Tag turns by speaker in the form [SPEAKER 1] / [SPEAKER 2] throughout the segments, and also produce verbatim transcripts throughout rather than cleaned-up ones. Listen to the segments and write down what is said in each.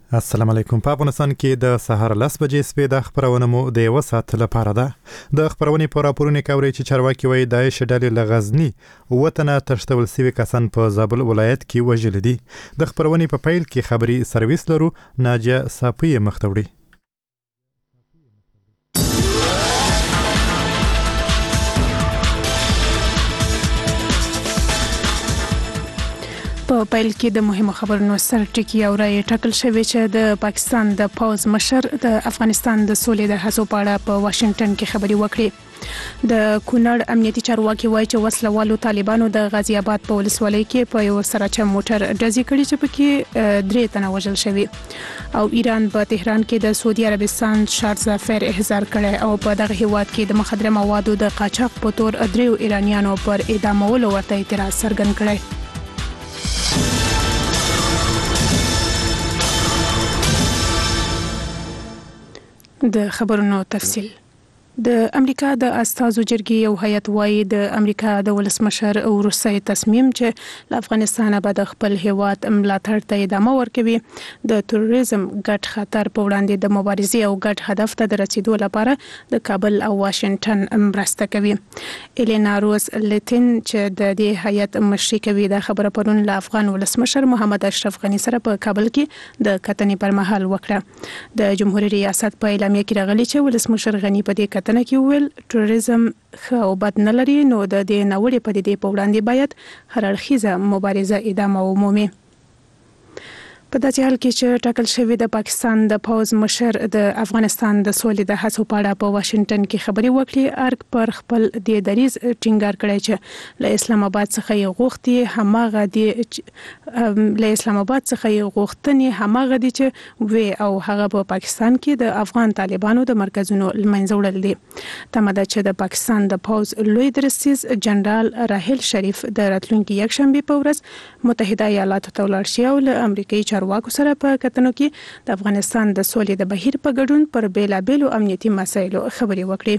[SPEAKER 1] السلام علیکم. په افغانستان کې د سهار لس بجې سپې د خبرونه مو د یو ساعت لپاره ده. د خبرونې په راپورونه کوي چې چارواکي وایي داعش ډلې له غزنی وطن تښتول سوي کسان په زابل ولایت کې وژل دي. د خبرونې په پیل کې خبري سرویس لرو ناجیه صافی مختوړي.
[SPEAKER 2] په پیل کې د مهمو خبرونو سر ټکی او رائے ټاکل شوی چې د پاکستان د پوز مشر د افغانستان د سولې د هڅو په اړه په واشنگټن کې خبري وکړي. د کونړ امنیتي چارواکي وایي چې وسلوالو طالبانو د غازی آباد په ولسوالۍ کې په یو سراچه موټر ډزې کړي چې پکې درې تنه وژل شوي او ایران په تهران کې د سعودي عربستان شارجه فیر احضار کړي او په دغه هیواد کې د مخدره موادو د قاچاق په تور دریو ایرانیانو پر اعدامولو ورته اعتراض څرګند کړي. د خبرونو تفصیل. د امریکا د استازو جرګې یو هیئت وایي د امریکا د ولسمشر وروستي تصمیم چې له افغانستان به د خپل هیواد ملاتړ ته ادامه ورکوي د تروریزم ګډ خطر په وړاندې د مبارزې او ګډ هدف ته د رسیدو لپاره د کابل او واشنگټن مرسته کوي. الینا روز لیتن چې د دې هیئت مشري کوي د خبره پرون له افغان ولسمشر محمد اشرف غنی سره په کابل کې د کتنې پر مهال وکړه. د جمهوریت ریاست په اعلامیه کې راغلي چې ولسمشر غنی په دې کتنه کې ویل تروریزم ښه او بد نه لري نو د دې ناوړه پدیدې په وړاندې باید هر اړخیزه مبارزه ادامه ومومي. په داسې حال کې چې ټاکل شوی د پاکستان د پوز مشر د افغانستان د سولې د هڅو په اړه په واشنگټن کې خبري وکړي، ارګ پر خپل د دریز ټینګار کړی چې له اسلام آباد څخه یې غوښتي هماغه د له اسلام آباد څخه یې غوښتنې هماغه دي چې وی او هغه په پاکستان کې د افغان طالبانو د مرکزونو لمنځه وړل دي. تمه ده چې د پاکستان د پوز لوی درستیز جنرال راحل شریف د راتلونکي یکشنبه په ورځ متحده ایالاتو ته ولاړ شي او له امریکایي چارواکو سره په کتنو کې د افغانستان د سولې د بهیر په ګډون پر بیلابیلو امنیتي مسایلو خبري وکړي.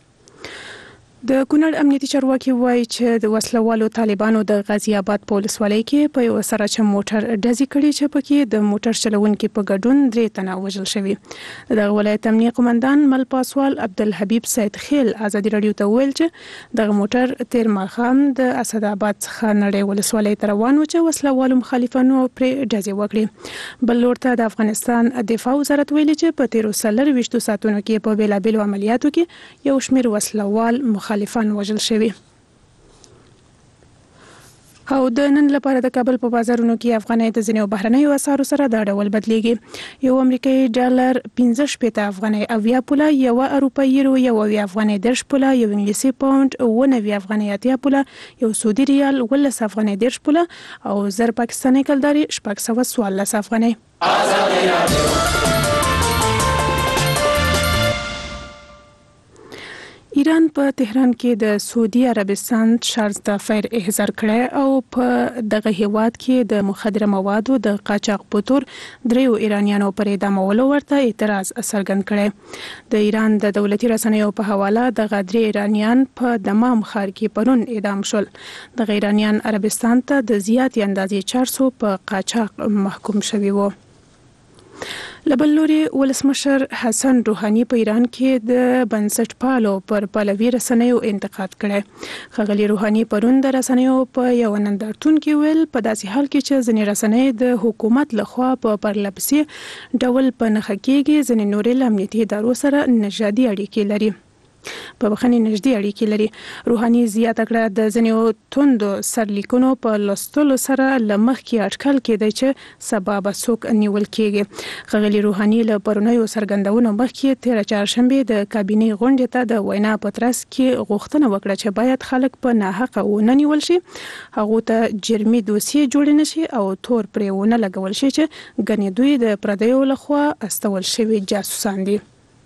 [SPEAKER 2] د کونړ امنیتي چارواکي وایي چې د وسلوالو طالبانو د غازی آباد په ولسوالۍ کې په یو سراچه موټر ډزې کړي چې پکې د موټر چلونکي په ګډون درې تنه وژل شوي. د ولایت امنیه قومندان مل پاسوال عبدالحبیب سید خیل ازادي رادیو ته ویل چې دغه موټر تیر ماښام د اسد آباد څخه نړۍ ولسوالۍ ته روان و چې وسلوالو مخالفانو پرې ډزې وکړي. بل لور ته د افغانستان دفاع وزارت ویلي چې په تیرو څلرویشتو ساعتونو کې په بیلابیلو عملیاتو کې یو شمېر وسلوال مخالفان وژل شوي. او د نن لپاره د کابل په بازارونو کې افغانۍ د ځینو بهرنیو اسعارو سره د ډول بدلیږي. یو امریکایي ډالر پنځه شپېته افغانۍ اویا پوله، یو اروپایي یورو یو اویا افغانۍ دېرش پوله، یو انګلیسي پاوند اوه نوي افغانۍ اتیا پوله، یو سعودي ریال اوولس افغانۍ دېرش پوله او زر پاکستاني کلداري شپږ سوه څوارلس افغانۍ. ایران په تهران کې د سعودي عربستان شارجه فیر احضار کړی او په دغه هیواد کې د مخدره موادو د قاچاق په تور دریو ایرانیانو پر اعدامولو ورته اعتراض څرګند کړی. د ایران د دولتي رسنیو په حواله د غدری ایرانیان په دمام ښار کې پرون اعدام شول. د ایرانیان عربستان ته د زیاتې اندازې چهار سوه په قاچاق محکوم شوي وو. لبل لوري ولسمشر حسن روحاني په ایران کې د بنسټپالو پر پلوي رسنیو انتقاد کړی. ښاغلي روحاني پرون د رسنیو په یو نندارتون کې ویل په داسې حال کې چې ځینې رسنۍ د حکومت لخوا په پرلپسې ډول په نښه کېږي، ځینې نورې له امنیتي ادارو سره نژادي اړیکې لري په بخښنې نږدې اړیکې لري. روحاني زیاته کړه د ځینو توندو سرلیکونو په لوستلو سره له مخکې اټکل کېدی چې سبا به څوک نیول کېږي. ښاغلي روحاني له پرونیو څرګندونو مخکې تېره چهارشنبې د کابینې غونډې ته د وینا په ترڅ کې غوښتنه وکړه چې باید خلک په ناحقه ونه نیول شي، هغو ته جرمي دوسیې جوړې نه شي او تور پرې ونه لګول شي چې ګنې دوی د پردیو لخوا استول شوي جاسوسان دي.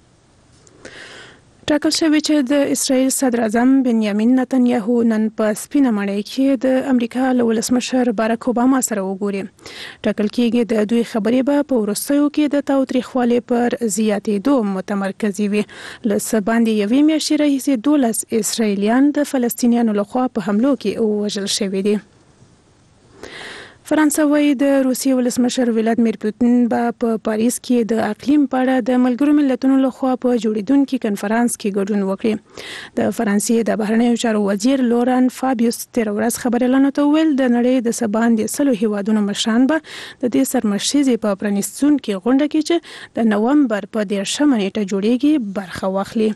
[SPEAKER 2] ټاکل شوی چې د اسرائیل صدر اعظم بنیامین نتنیاهو نن په سپینه ماڼۍ کې د امریکا له ولسمشر باراک اوباما سره وګوري. ټاکل کېږي د دوی خبرې به په وروستیو کې د تاوتریخوالي پر زیاتېدو متمرکزې وي. له څه باندې یوې میاشتې راهیسې دولس اسرائیلیان د فلسطینیانو لخوا په حملو کې ووژل شوي دي. فرانسه وايي د روسیې ولسمشر ولادیمیر پوتین به په پاریس کې د اقلیم په اړه د ملګرو ملتونو لخوا په جوړیدونکو کنفرانس کې ګډون وکړي. د فرانسې د بهرنیو چارو وزیر لوران فابیوس تیر ورځ خبريالانو ته ویل د نړۍ د سباندې سلو هیوادونو مشران به د دې سرمشيزي په پرانیستونکو غونډه کې چې د نومبر په دیرشمه نیټه جوړیږي برخه واخلي.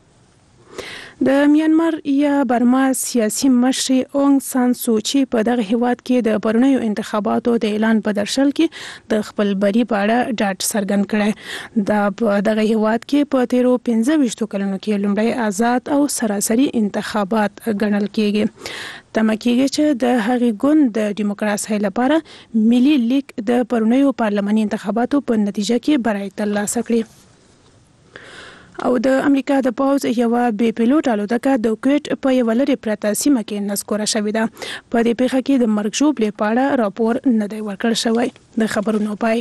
[SPEAKER 2] د میانمار یا برما سیاسي مشر اونګ سان سوچي په دغه هیواد کې د پرونیو انتخاباتو د اعلان په درشل کې د خپل بری په اړه ډاډ څرګند کړی. دا په دغه هیواد کې په تیرو پنځه ویشتو کلونو کې لومړی آزاد او سراسري انتخابات ګڼل کېږي. تمه کېږي چې د هغې ګوند د دیموکراسۍ لپاره ملي لیگ د پرونیو پارلماني انتخاباتو په نتیجه کې بری ترلاسه کړي. او د امریکا د پوز یو بې پیلوټ الوتکه د کویټ په یو لري پرته سیمه کې نسکوره شوې ده. په دې پیښه کې د مرګ ژوبلې په اړه راپور نه دی ورکړل شوی. د خبرونو پای.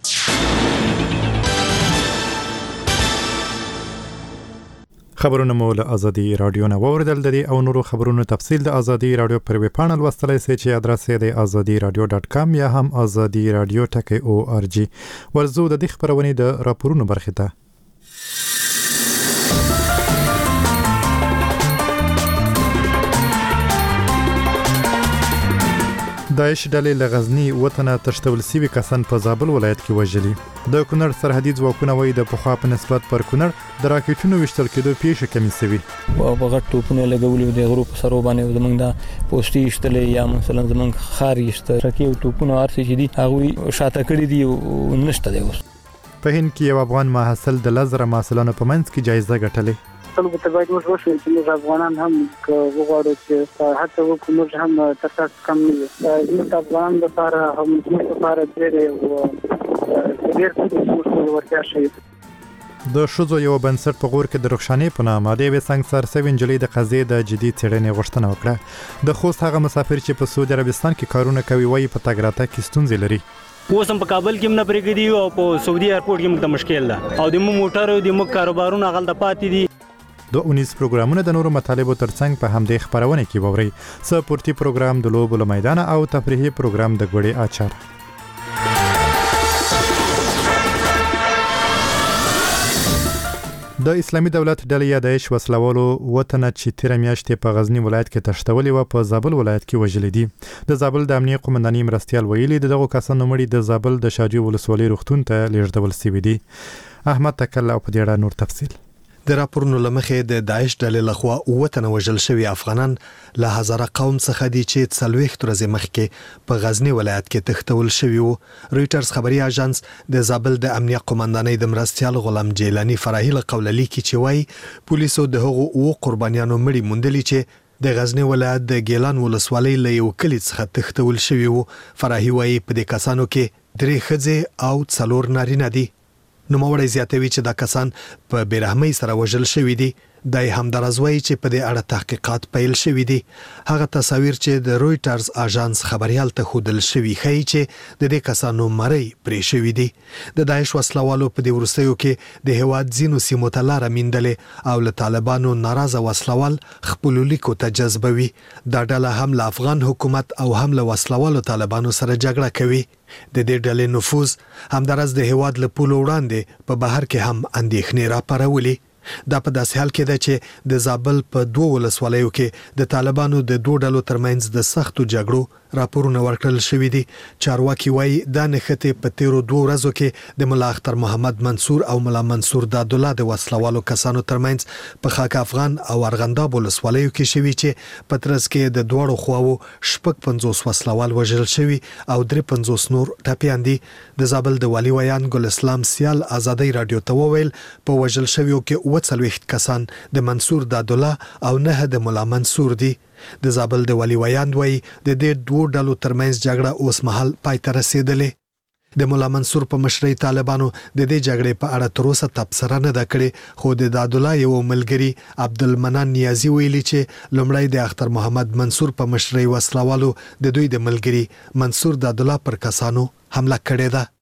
[SPEAKER 1] خبرونه مو له ازادي رادیو نه واوریدل. د او نورو خبرونو تفصیل د ازادي رادیو پر ویب پاڼل وستلای شئ چې ادرس یې د ازادي رادیو ډاټ کام یا هم ازادي رادیو ټکی او ار جی. ورزو د دې خبرونې د راپورونو برخه ته. داعش ډلې له غزنی وطنه تشتول سیوی کسان په زابل ولایت کې وژلي. د کونړ سرحدي ځواکونه وایي د پخوا په نسبت پر کونړ د راکټونو وشتل کېدو پیښه کمی شوې.
[SPEAKER 3] او بغټ ټوپونه لګولې د غرو په سرو باندې زمونږ د پوسټي شتلې یا مثلا زمونږ خاري شته رکی او ټوپونه ارسي چې دي هغه شاته کړی دي او نشته دی. اوس
[SPEAKER 1] په هند کې یو افغان محصل د لزر محصلانو په منځ کې جایزه ګټلې.
[SPEAKER 4] طلبه تبعید موږ وشو چې موږ افغانان هم وغواړو چې حتی وکړو موږ هم تاسو کم نه یو موږ افغان د لپاره هم موږ لپاره ډېر او ډېر څه ورته شي.
[SPEAKER 1] د شوزو یو بنسټ په غور کې د رخصانې په نامه د وسنګ سر سوین جلې د قضیې د جدي څېړنې غوښتنه وکړه. د خوست هغه مسافر چې په سعودي عربستان کې کارونه کوي وایي په تګ راتګ کې ستونزې لري.
[SPEAKER 5] اوس هم په کابل کې هم نه پرېږدي او په سعودي ایرپورټ کې هم مشکل ده او د مو موټر او د مو کاروبارونه غل د پاتې دي.
[SPEAKER 1] د اونیس پروګرامونه د نورو مطالبو ترڅنګ په همدې خبرونه کې ووري. سپورتي پروګرام د لوبو له میدان او تفریحي پروګرام د ګوړې اچار. د اسلامي دولت ډلې یا داعش وسلوالو وطن چې تیر میاشتې په غزنی ولایت کې تشتولې و په زابل ولایت کې وژلې دي. د زابل د امنیت قومندانۍ مرستيال ویلي دغه کسانو مړي د زابل د شاجوی ولسوالۍ روغتون ته لیږدول شوي دي. احمد تکل او په دې اړه نور تفصیل.
[SPEAKER 6] د راپورونو لمخې د داعش ډلې لخوا اووه وژل شوي افغانان له هزاره قوم څخه دي چې څلوېښت ورځې مخکې په غزنی ولایت کې تښتول شوي وو. رويټرز خبري اژانس د زابل د امنیت قومندانۍ د مرستيال غلام جیلانی فرحي له قوله لیکي چې وايي پولیسو د هغو اووه قربانیانو مړي موندلي چې د غزنی ولایت د ګیلان ولسوالۍ له یو کلی څخه تښتول شوي وو. فرحي وايي په دې کسانو کې درې ښځې او څلور نارینه دي. نو موري زیاتوي چې دا کسان په بیرحمۍ سره وژل شوي دي. دای همدارزوي چې په دې اړه تحقیقات پیل شوي دي. هغه تصاویر چې د رويټرز اژانس خبريال ته خودل شوي ښيي چې د دې کسانو مړی پرې شوي دي. د داعش وسلوالو په دې ورستیو کې د هواد زینو سیمو ته لار میندلې او له طالبانو ناراضه وسلوال خپل لیکو ته جذبوي. دا ډله هم له افغان حکومت او هم له وسلوالو طالبانو سره جګړه کوي. د دې ډلې نفوذ همدارس د هواد له پولو وړاندې په بهر کې هم اندېښنې راپارولې. دا په داسې حال کې ده چې د زابل په دوه ولسوالیو کې د طالبانو د دوه ډلو ترمنځ د سختو جګړو راپورونه ورکړل شوي دي. چارواکي وایي دا نښتې په تیرو دوه ورځو کې د ملا اختر محمد منصور او ملا منصور دادالله د وسلوالو کسانو ترمنځ په خاک افغان او ارغنداب ولسوالیو کې شوي چې په ترڅ کې د دوړو خواو شپږ پنځوس وسلوال وژل شوي او درې پنځوس نور ټپیان دي. د زابل د والي ویان ګل اسلام سیال ازادي رادیو ته وویل په وژل شویو کې اووه څلوېښت کسان د منصور دادالله او نه د ملا منصور دي. د زابل د والي ویان وایي د دې دوه ډلو ترمنځ جګړه اوس مهال پای ته رسیدلې. د مولا منصور په مشرۍ طالبانو د دې جګړې په اړه تر اوسه تبصره نه ده کړې، خو د دادالله یو ملګری عبدالمنان نیازي ویلي چې لومړی د اختر محمد منصور په مشرۍ وسلوالو د دوی د ملګری منصور دادالله پر کسانو حمله کړې ده.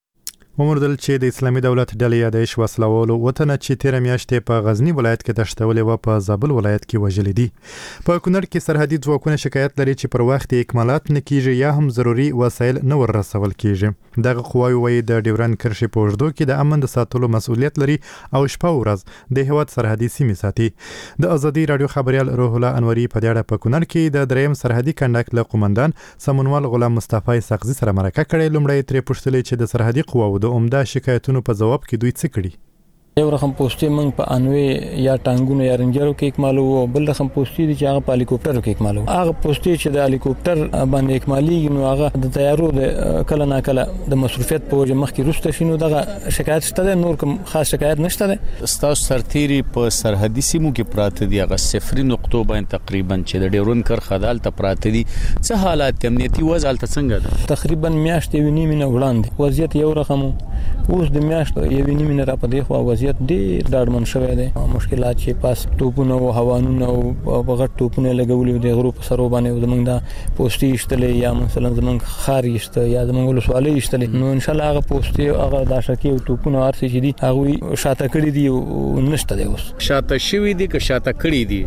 [SPEAKER 1] ومردل چې د اسلامي دولت ډلې یادېش وسلوالو وطن چې تیر میاشتې په غزنی ولایت کې تشتولې و په زابل ولایت کې وژل دي. په کونړ کې سرحدي ځواکونه شکایت لري چې پر وخت اکمالات نه کیږي یا هم ضروري وسایل نه ورسول کیږي. دغه قواوی وایي د ډیورن کرښې په اوږدو کې د امن د ساتلو مسؤلیت لري او شپه ورځ د هیواد سرحدي سیمې ساتي. د ازادي رادیو خبريال روح الله انوري په دې اړه په کونړ کې د دریم سرحدي کنډک له قومندان سمونوال غلام مصطفی سقزي سره مرکه کړې. لومړی ترې پوښتلې چې د سرحدي قواو د عمده شکایتونو په جواب کې دوی څه کړي.
[SPEAKER 3] یو رقم پوسټي موږ په انوي یا ټانګونو یا رنجرو کې اکمالو او بل رقم پوسټي دي چې هغه په هلیکوپټرو کې اکمالو. هغه پوسټي چې د هلیکوپټر باندې اکمالي نو هغه د تیارو د کله نا کله د مصرفیت په وجه مخکې روسته شینو دغه شکایت شته، نور کوم خاص شکایت نشته ده.
[SPEAKER 7] ستاسو سرتيري په سرحدي سیمو کې پراته دي، هغه صفري نقطو باندې تقریبا چې د ډیورن کرښه دالته پراته دي، څه حالات امنیتي وضع الته څنګه ده؟
[SPEAKER 3] تقریبا میاشتې ونی مینه وړاندې وضعیت یو رقم، اوس د میاشتې یو ونی مینه را پدې خو وضعیت ډیر ډاډمن شوی دی. مشکلات چې پاس توپونه او هوانونه او غټ توپونه لګولي د غرو په سرو باندې زمونږ د پوسټي شتلې یا مثلا زمونږ خاري شته یا زمونږ ولسوالۍ شتلې، نو ان شاء الله هغه پوسټي هغه د شکی او توپونه ارسي چې دي هغه شاته کړی دي او نشته دی. اوس
[SPEAKER 7] شاته شوی دي که شاته کړی دي؟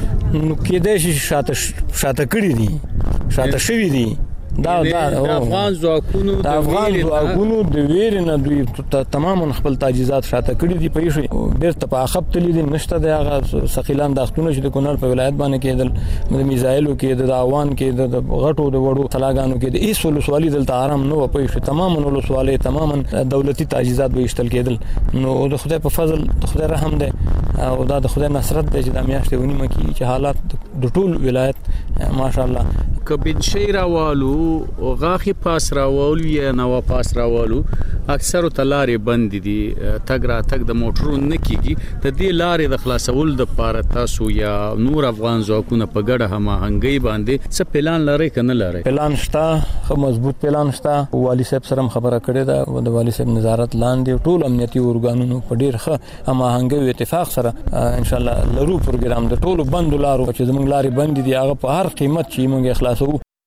[SPEAKER 3] نو کېدای شي شاته شاته کړی دي، شاته شوی دي. دا دا
[SPEAKER 7] د افغان ځواکونو
[SPEAKER 3] د افغان ځواکونو د ویرې نه دوی تماما خپل تجهیزات شاته کړی دي. په یوه بیرته په اخب تللی دي، نشته د هغه ثقيلان داختونه چې د کونړ په ولایت باندې کېدل، د میزایلو کې د اعوان کې د غټو د وړو تلاګانو کې د ایس ولسوالۍ دلته آرام نه و. په یوه تماما ولسوالۍ تماما دولتي تجهیزات به اشتل کېدل. نو د خدای په فضل د خدای رحم دی او دا د خدای نصرت دی چې د میاشتې ونیمه کې چې حالات د ټول ولایت ماشاءالله
[SPEAKER 7] کبن شیر والو غاخي پاس راولو یا نو پاس راولو اکثر تلارې بند دي، تګ را تګ د موټرو نه کیږي. د دې لارې د خلاصول د پاره تاسو یا نور افغان ځواکونه په ګډه هماهنګي باندې څه پلان لري کنه لري؟
[SPEAKER 3] پلان شته، خو مضبوط پلان شته. والی صاحب سره خبره کړې ده، د والی صاحب نظارت لاندې ټول امنیتي اورګانونو په ډیر ښه هماهنګي او اتفاق سره ان شاء الله لرو پروګرام د ټولو بند لارو چې زموږ لارې بند دي هغه په هر قیمت چې موږ اخلاصو.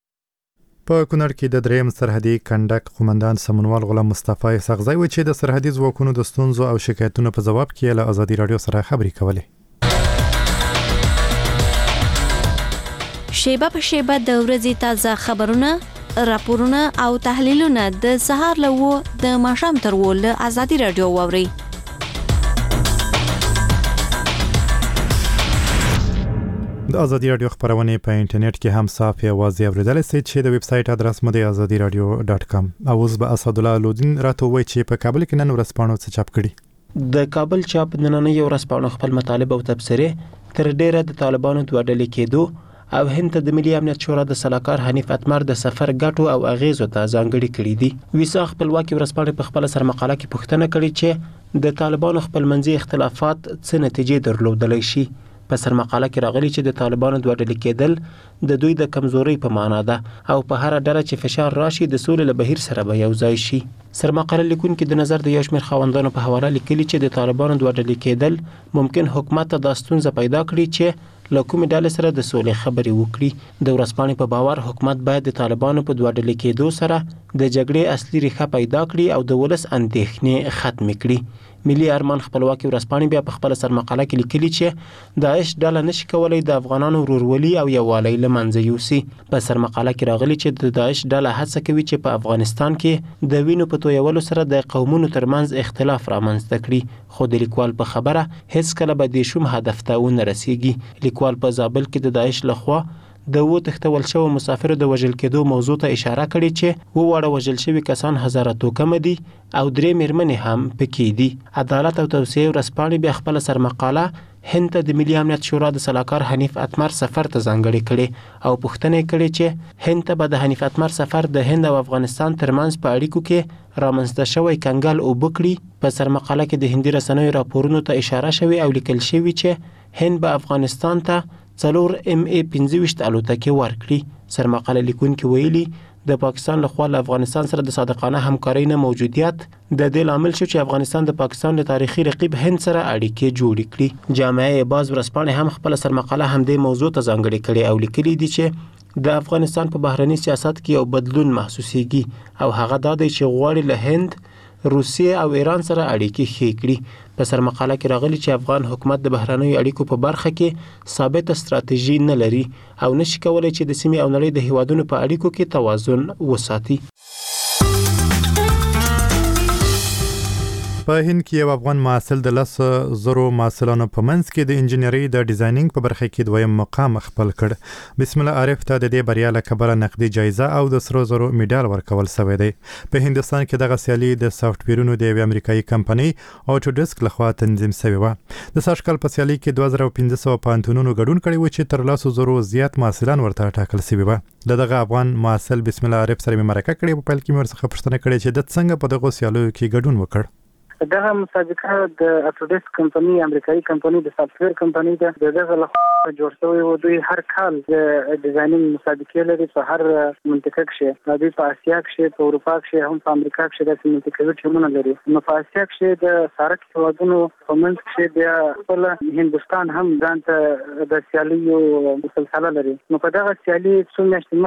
[SPEAKER 1] په کونړ کې د دریم سرحدي کنډک قومندان سمونوال غلام مصطفی سقزي و چې د سرحدي ځواکونو د ستونزو او شکایتونو په جواب کې له ازادي رادیو سره خبرې کولې.
[SPEAKER 8] شیبه په شیبه د ورځې تازه خبرونه، راپورونه او تحلیلونه د سهار له د ماښام تر و له ازادي رادیو واوري.
[SPEAKER 1] د ازادي رادیو خبرونه په انټرنیټ کې هم صافي اوازې اوریدلای شئ چې د ویب سټ ادرس مو د ازادي رادیو ډاټ کام. اوس به اسد الله لودین راته وایي چې په کابل کې نن ورځپاڼو څه چاپ کړي.
[SPEAKER 9] د کابل چاپ نننۍ ورځپاڼو خپل مطالب او تبصرې تر ډیره د طالبانو دوه ډلې کېدو او هند ته د ملي امنیت شورا د سلاکار حنیف اتمر د سفر ګټو او اغیزو ته ځانګړي کړي دي. ویسا خپلواکي ورځپاڼې په خپل سرمقاله کې پوښتنه کړې چې د طالبانو خپلمنځي اختلافات څه نتیجې درلودلی شي. په سرمقاله کې راغلي چې د طالبانو دوه ډلې کېدل د دوی د کمزورۍ په معنا ده او په هر ډله چې فشار راشي د سولې له بهیر سره به یو ځای شي. سرمقاله لیکونکي د نظر د یو شمېر خاوندانو په حواله لیکلي چې د طالبانو دوه ډلې کېدل ممکن حکومت ته دا ستونزه پیدا کړي چې له کومې ډلې سره د سولې خبرې وکړي. د ورځپاڼې په باور حکومت باید د طالبانو په دوه ډلې کېدو سره د جګړې اصلي ریښه پیدا کړي او د ولس اندېښنې ختم کړي. ملي ارمان خپلواکي ورځپاڼې بیا په خپل سرمقاله کې لیکلي چې داعش ډله نشي کولای د افغانانو ورورولي او یووالي له منځه یوسي. په سرمقاله کې راغلي چې د داعش ډله هڅه کوي چې په افغانستان کې د وینو په تویولو سره د قومونو ترمنځ اختلاف رامنځته کړي، خو د لیکوال په خبره هیڅ کله به د شوم هدف ته ونه رسیږي. لیکوال په زابل کې د داعش لخوا د و تختول شو مسافرو د وژل کېدو موضوع ته اشاره کړې چې و واړه وژل شوي کسان هزاره توکم دي او درې میرمنې هم پکې دي. عدالت او توسعه ورځپاڼې بیا خپل سرمقاله هند ته د ملي امنیت شورا د سلاکار حنیف اتمر سفر ته ځانګړې کړې او پوښتنه کړې چې هند ته به د حنیف اتمر سفر د هند او افغانستان ترمنځ په اړیکو کې رامنځته شوی کنګل اوبه کړي. په سرمقاله کې د هندي رسنیو راپورونو ته اشاره شوی او لیکل شوی چې هند به افغانستان ته څلور ام ای پنځه ویشت الوتکې ورکړي. سرمقاله لیکونکي ویلي د پاکستان لخوا له افغانستان سره د صادقانه همکارۍ نه موجودیت د دې لامل شو چې افغانستان د پاکستان له تاریخي رقیب هند سره اړیکې جوړې کړي. جامعه باز ورځپاڼې هم خپل سرمقاله همدې موضوع ته ځانګړې کړې او لیکلي دي چې د افغانستان په بهرني سیاست کې یو بدلون محسوسیږي او هغه دا دی چې غواړي له هند روسیې او ایران سره اړیکې ښې کړي. په سر مقاله کې راغلي چې افغان حکومت د بهرنیو اړیکو په برخه کې ثابته ستراتیژي نه لري او نشي کولای چې د سیمې او نړۍ د هیوادونو په اړیکو کې توازن وساتي.
[SPEAKER 1] په هند کې یو افغان محصل د لس زرو محصلانو په منځ کې د انجینرۍ د ډیزاینینګ په برخه کې دویم مقام خپل کړ. بسم الله عارف ته د دې بریا له کبره نقدي جایزه او د سرو زرو میډال ورکول شوی دی. په هندستان کې دغه سیالي د سافټویرونو د یو امریکایي کمپنۍ اوټوډیسک لخوا تنظیم شوی و. د ساشکل په سیالي کې دوه زره پنځه سوه پانتونونو ګډون کړی و چې تر لس زرو زیات محصلان ورته ټاکل شوي و. دغه افغان محصل بسم الله عارف سره مرکه کړې په پیل کې مې ورڅخه پوښتنه کړې چې د څنګه په دغه سیالیو کې ګډون وکړ.
[SPEAKER 4] دغه مسابقه د اټوډیسک کمپنی امریکایي کمپنی د سافټویر کمپنی د دغه لخوا جوړ شوی و. دوی هر کال د ډیزاینینګ مسابقې لري په هر منطقه کې، دوی په اسیا کې، په اروپا کې، هم په امریکا کې د منطقوي ټیمونه لري. نو په اسیا کې د سارک هیوادونو په منځ کې بیا خپل هندستان هم ځان ته د سیالیو سلسله لري. نو په دغه سیالي څو میاشتې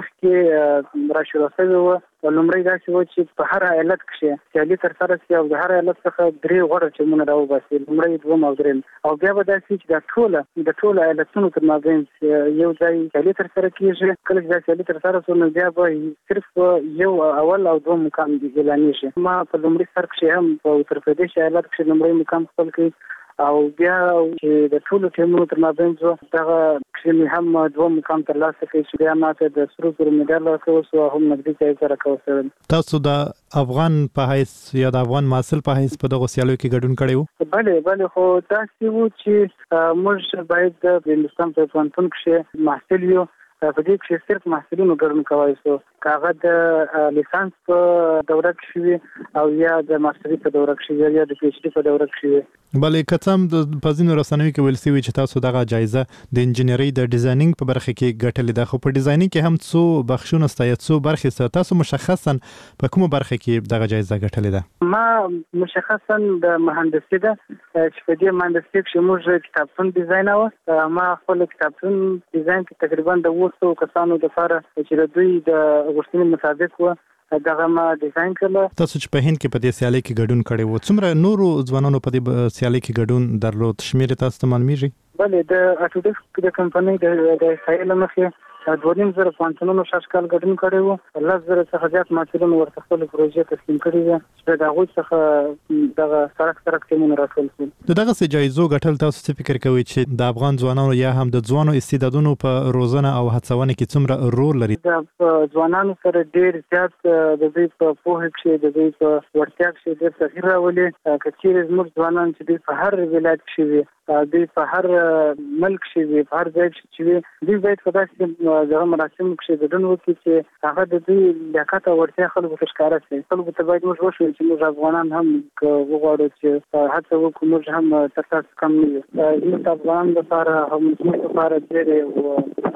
[SPEAKER 4] مخکې را شروع شوی و. لومړی داسې و چې په هر ایالت کې سیالي ترسره شي او د هر ایالت څخه درې غوره ټیمونه راوباسي، لومړی، دویم او دریم. او بیا به داسې چې د ټوله د ټولو ایالتونو تر مابین یو ځای سیالي ترسره کېږي. کله چې دا سیالي ترسره شو نو بیا به صرف یو اول او دوم مقام اعلانېږي. ما په لومړي سر کې هم په اتر پردیش ایالت کې لومړی مقام خپل کړی او بیا چې د ټولو ټیمونو تر مابین زه دغه کې هم دوم مقام ترلاسه کړی چې بیا ماته د سرو زرو میډال ورکړل شو او هم نقدي جایزه راکړل شوې.
[SPEAKER 1] تاسو د افغان په حیث یا د افغان محصل په حیث په دغه سیالیو کې ګډون کړی وو؟
[SPEAKER 4] بله بله خو داسې وو چې موږ باید د هندوستان په پوهنتون کې محصل یو، په دې کې صرف محصلینو ګډون کولی شو، هغه د لیسانس په دوره کې وي او یا د ماستري په دوره کې وي یا د پی ایچ ډي په دوره کې وي.
[SPEAKER 1] بلې که څه هم د په ځینو رسنیو کې ویل شوي چې تاسو دغه جایزه د انجینرۍ د ډیزاینینګ په برخه کې ګټلې ده، خو په ډیزاینینګ کې هم څو بخشونه شته یا څو برخې شته، تاسو مشخصا په کومه برخه کې دغه جایزه ګټلې ده؟
[SPEAKER 4] ما مشخصا د مهندسي ده چې په دې مهندسي کې موږ کتابتون ډیزاین و. ما خپل کتابتون ډیزاین کې تقریبا د اووه سوو کسانو لپاره چې د دوی د غوښتنې مطابق و دغه ما ډیزاین کړل. تاسو
[SPEAKER 1] چې په هند کې په دې سیالي کې ګډون کړی و، څومره نورو ځوانانو په دې سیالي کې ګډون درلود؟ شمېر تاسو ته معلومیږي؟
[SPEAKER 4] بله، د اټوډیسک د کمپنۍ د احصایې له مخې دوه نیم زره پوهنتونونو شاوخوا کال ګډون کړی و. لس زره څخه زیات محصلینو ورته خپلې پروژې تسلیم کړي دي چې د هغوی څخه دغه سرک سرک ټیمونه راټول شول.
[SPEAKER 1] د دغسې جایزو ګټل تاسو څه فکر کوئ چې د افغان ځوانانو یا هم د ځوانو استعدادونو په روزنه او هڅونه کې څومره رول لري؟
[SPEAKER 4] د ځوانانو سره ډېر زیات د دوی په پوهه کې، د دوی په وړتیا کې ډېر تغیر راولي. که چیرې زموږ ځوانان چې دوی په هر ولایت کې وي، دوی په هر ملک کې وي، په هر ځای کې وي، دوی باید په داسې دغه مراسمو کې ګډون وکړي چې هغه د دوی لیاقت او وړتیا خلکو ته ښکاره شي. خلکو ته باید موږ وښیو چې موږ افغانان هم که وغواړو چې هڅه وکړو موږ هم تر تاسو کم نه یو. زموږ د افغانانو لپاره هم زموږ لپاره ډېرې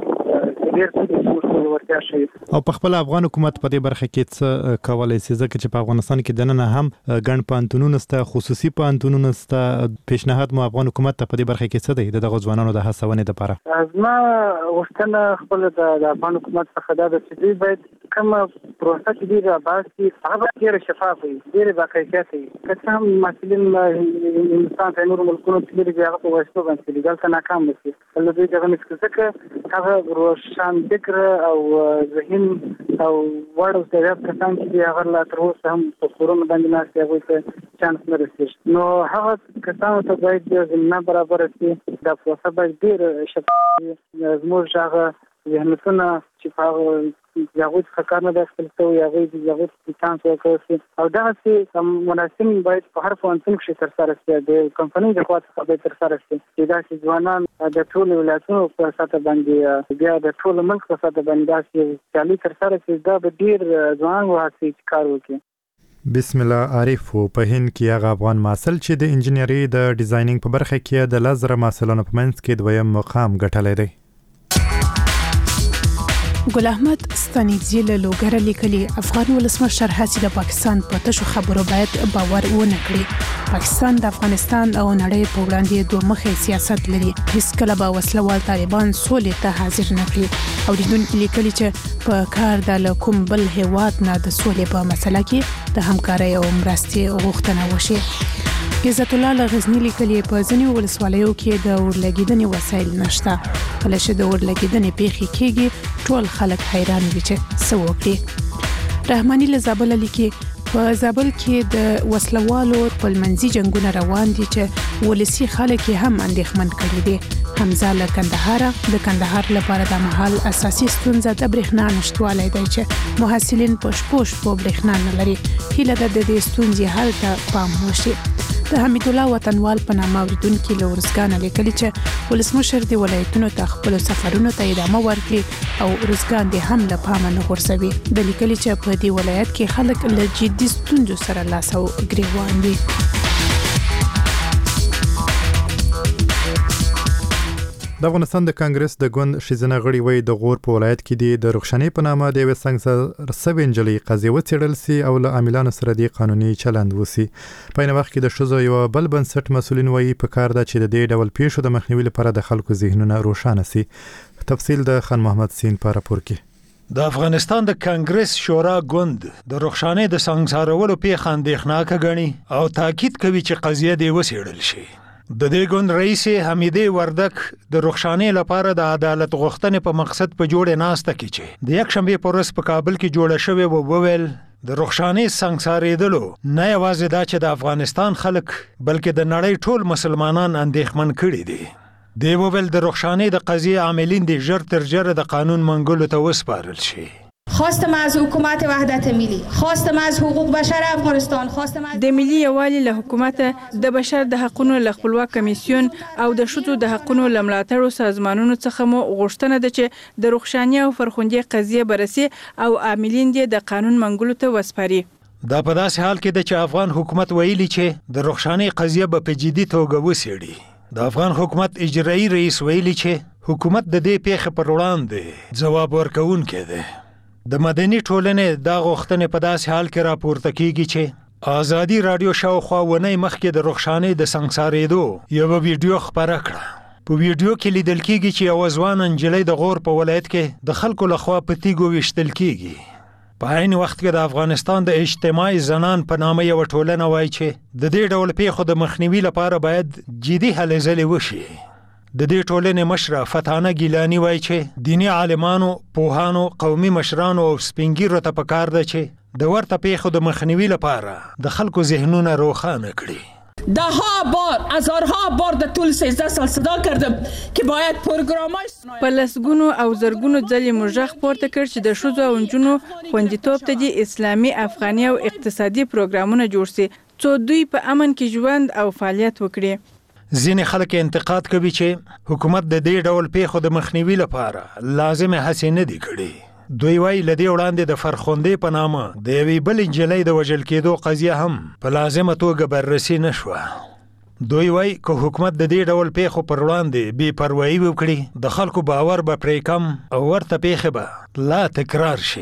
[SPEAKER 1] او په خپل افغان حکومت په دې برخه کې څه کولای شي؟ ځکه چې په افغانستان کې دننه هم ګڼ پوهنتونونه شته، خصوصي پوهنتونونه شته. پیشنهاد مو افغان حکومت ته په دې برخه کې څه دی د دغه ځوانانو د هڅونې لپاره؟
[SPEAKER 4] زما غوښتنه خپل د افغان حکومت څخه دا ده چې دوی باید کومه پروسه چې دوی راباسي هغه باید ډېره شفافه وي، ډېرې باکیفیته وي. که څه هم محصلین هندوستان ته نورو ملکونو تللي دي، هغه په واسطو باندې تللي، دلته ناکام وشي. هلته دوی دغه نه کوي ځکه هغه روشن فکر او ذهن او وړ استعداد کسان چې دي هغه لا تر اوسه هم په کورونو باندې ناست دي، هغوی ته چانس نه رسېږي. نو هغه کسانو ته باید زمینه برابره کړي، دا پروسه باید ډېر شفافه وي. زموږ هغه ذهنیتونه چې په هغه هغوی څخه کار نه دی اخیستل شوی، هغوی هغوی ته چانس ورکړل شي. او دغسې مراسم باید په هر پوهنتون کې ترسره شي، د کمپنۍ د خوا څخه باید ترسره شي چې داسې ځوانان د ټولو ولایتونو په سطحه باندې بیا د ټول ملک په سطحه باندې داسې سیالي ترسره شي. دا به ډېر ځوانان وهڅوي چې کار وکړي.
[SPEAKER 1] بسم الله عارف په هند کې هغه افغان محصل چې د انجینرۍ د ډیزاینینګ په برخه کې د لس زره محصلانو په منځ کې دویم مقام ګټلی دی.
[SPEAKER 2] ګل احمد ستانیزي له لوګره لیکلي افغان ولسمشر هڅې د پاکستان په تشو خبرو باید باور ونه کړي. پاکستان د افغانستان او نړۍ په وړاندې دوه مخی سیاست لري، هیڅکله به وسله وال طالبان سولې ته حاضر نه کړي. اوریدونکي لیکلي چې په کار د کوم بل هیواد نه د سولې په مسله کې د همکارۍ او مرستې غوښتنه وشي. عزت الله له غزني لیکلي په ځینې ولسوالیو کې د اورلګیدنې وسایل نشته. کله چې د اورلګیدنې پیښې کېږي ټول خلک حیران وي چې څه وکړي. رحماني له زابل لیکي په زابل کې د وسلوالو خپلمنځي جنگونه روان دي چې ولسی خلک هم اندېښمن کړي دي. حمزه له کندهار د کندهار لپاره د محل اساسي ستونزه د برېښنا نشټوالی دی چې محصلین په شپو شپو برېښنا نه لري. هیله ده د دې ستونزې حل ته پام وشي. د حمید الله وطنوال په نامه اوریدونکي له ورزګانه لیکلي چې ولسمشر د ولایتونو ته خپل سفرونو ته ادامه ورکړي او ورزګان د هم له پامه نه غورځوي. د لیکلي چې په دې ولایت کې خلک له جدي ستونزو سره لاس او ګریوان دي.
[SPEAKER 1] د افغانستان د کانګرس د ګوند شیزنه غړي وای د غور په ولایت کې د رخصنې په نامه د یو څنګه سره انجلي قضیه وڅېړل سي او له عاملانو سره د قانوني چلند وسی. په این وخت کې د شوزو یو بل بنسټ مسولین وای په کار ده چې د دې ډول پیښو د مخنیوي لپاره د خلکو ذهنونه روښانه سي. تفصیل د خان محمد سین په راپور کې.
[SPEAKER 10] د افغانستان د کانګرس شورا ګوند د رخصنې د سنگسارولو پیښه اندېښناکه ګڼي او تاکید کوي چې قضیه دې وڅېړل شي. د دې ګوند رئیس حمیدې وردک د رخصانې لپاره د عدالت غوښتنې په مقصد په جوړه ناسته کې چې د یک شنبه پر ورځ په کابل کې جوړه شوې و وویل د رخصانې سنگسارېدلو نه یوازې دا چې د افغانستان خلک بلکې د نړۍ ټول مسلمانان اندېښمن کړي دي. دی وویل د رخصانې د قضیه عاملین د ژر تر ژره د قانون منګولو ته وسپارل شي.
[SPEAKER 11] خواستم از حکومت وحدت ملی، خواستم از حقوق بشر افغانستان، خواستم از
[SPEAKER 12] د ملي یوالي له حکومت د بشر د حقوقو له خپلواک کمیسیون او د شذو د حقوقو لملاتړو سازمانونو څخه مو غوښتنه ده چې د رخصانې او فرخوندې قضیه برسي او عاملین دې د قانون منګولو ته وسپاري.
[SPEAKER 10] دا په داسې حال کې ده چې افغان حکومت ویلي چې د رخصانې قضیه به په جدي توګه وڅېړي. د افغان حکومت اجرایي رئیس ویلي چې حکومت د دې پیښې پر وړاندې ځواب ورکوونکی دی. د مدني ټولنې دا غوښتنې په داسې حال کې راپورته کیږي چې آزادي رادیو شاوخوا ونې مخکې د رخصانې د سنگسارېدو یو ویډیو خپره کړه. په ویډیو کې لیدل کیږي چې یو ځوان نجلۍ د غور په ولایت کې د خلکو لخوا په تیګو وشتل کیږي. په عین وخت کې د افغانستان د اجتماعي زنان په نامه یو ټولنه وایي چې د دې ډول پیښو د مخنیوي لپاره باید جدي هلې ځلې وشي. د دې ټولنې مشره فتانه ګیلانی وایي چې دینی عالمانو، پوهانو، قومي مشرانو او سپینګیرو ته پکار ده چې د ورته پیښو د مخنیوي لپاره د خلکو ذهنونه روښانه کړي.
[SPEAKER 13] ده ها بار هزارها بار در طول سیزده سال صدا کردم که باید پروگراماش
[SPEAKER 12] په لسګونو او زرګونو ځلې موږ پورته کړ چې د ښځو او نجونو خوندیتوب ته د اسلامي، افغاني او اقتصادي پروګرامونه جوړ شي څو دوی په امن کې ژوند او فعالیت وکړي.
[SPEAKER 10] ځینې خلک انتقاد کوي چې حکومت د دې ډول پیښو د مخنیوي لپاره لازمه هڅې نه دي کړې. دوی وايي له دې وړاندې د فرخوندې په نامه د یوې بلې نجلۍ د وژل کېدو قضیه هم په لازمه توګه بررسي نه شوه. دوی وايي که حکومت د دې ډول پیښو پر وړاندې بې پروایي وکړي د خلکو باور به پرې کم او ورته پیښې به لا تکرار شي.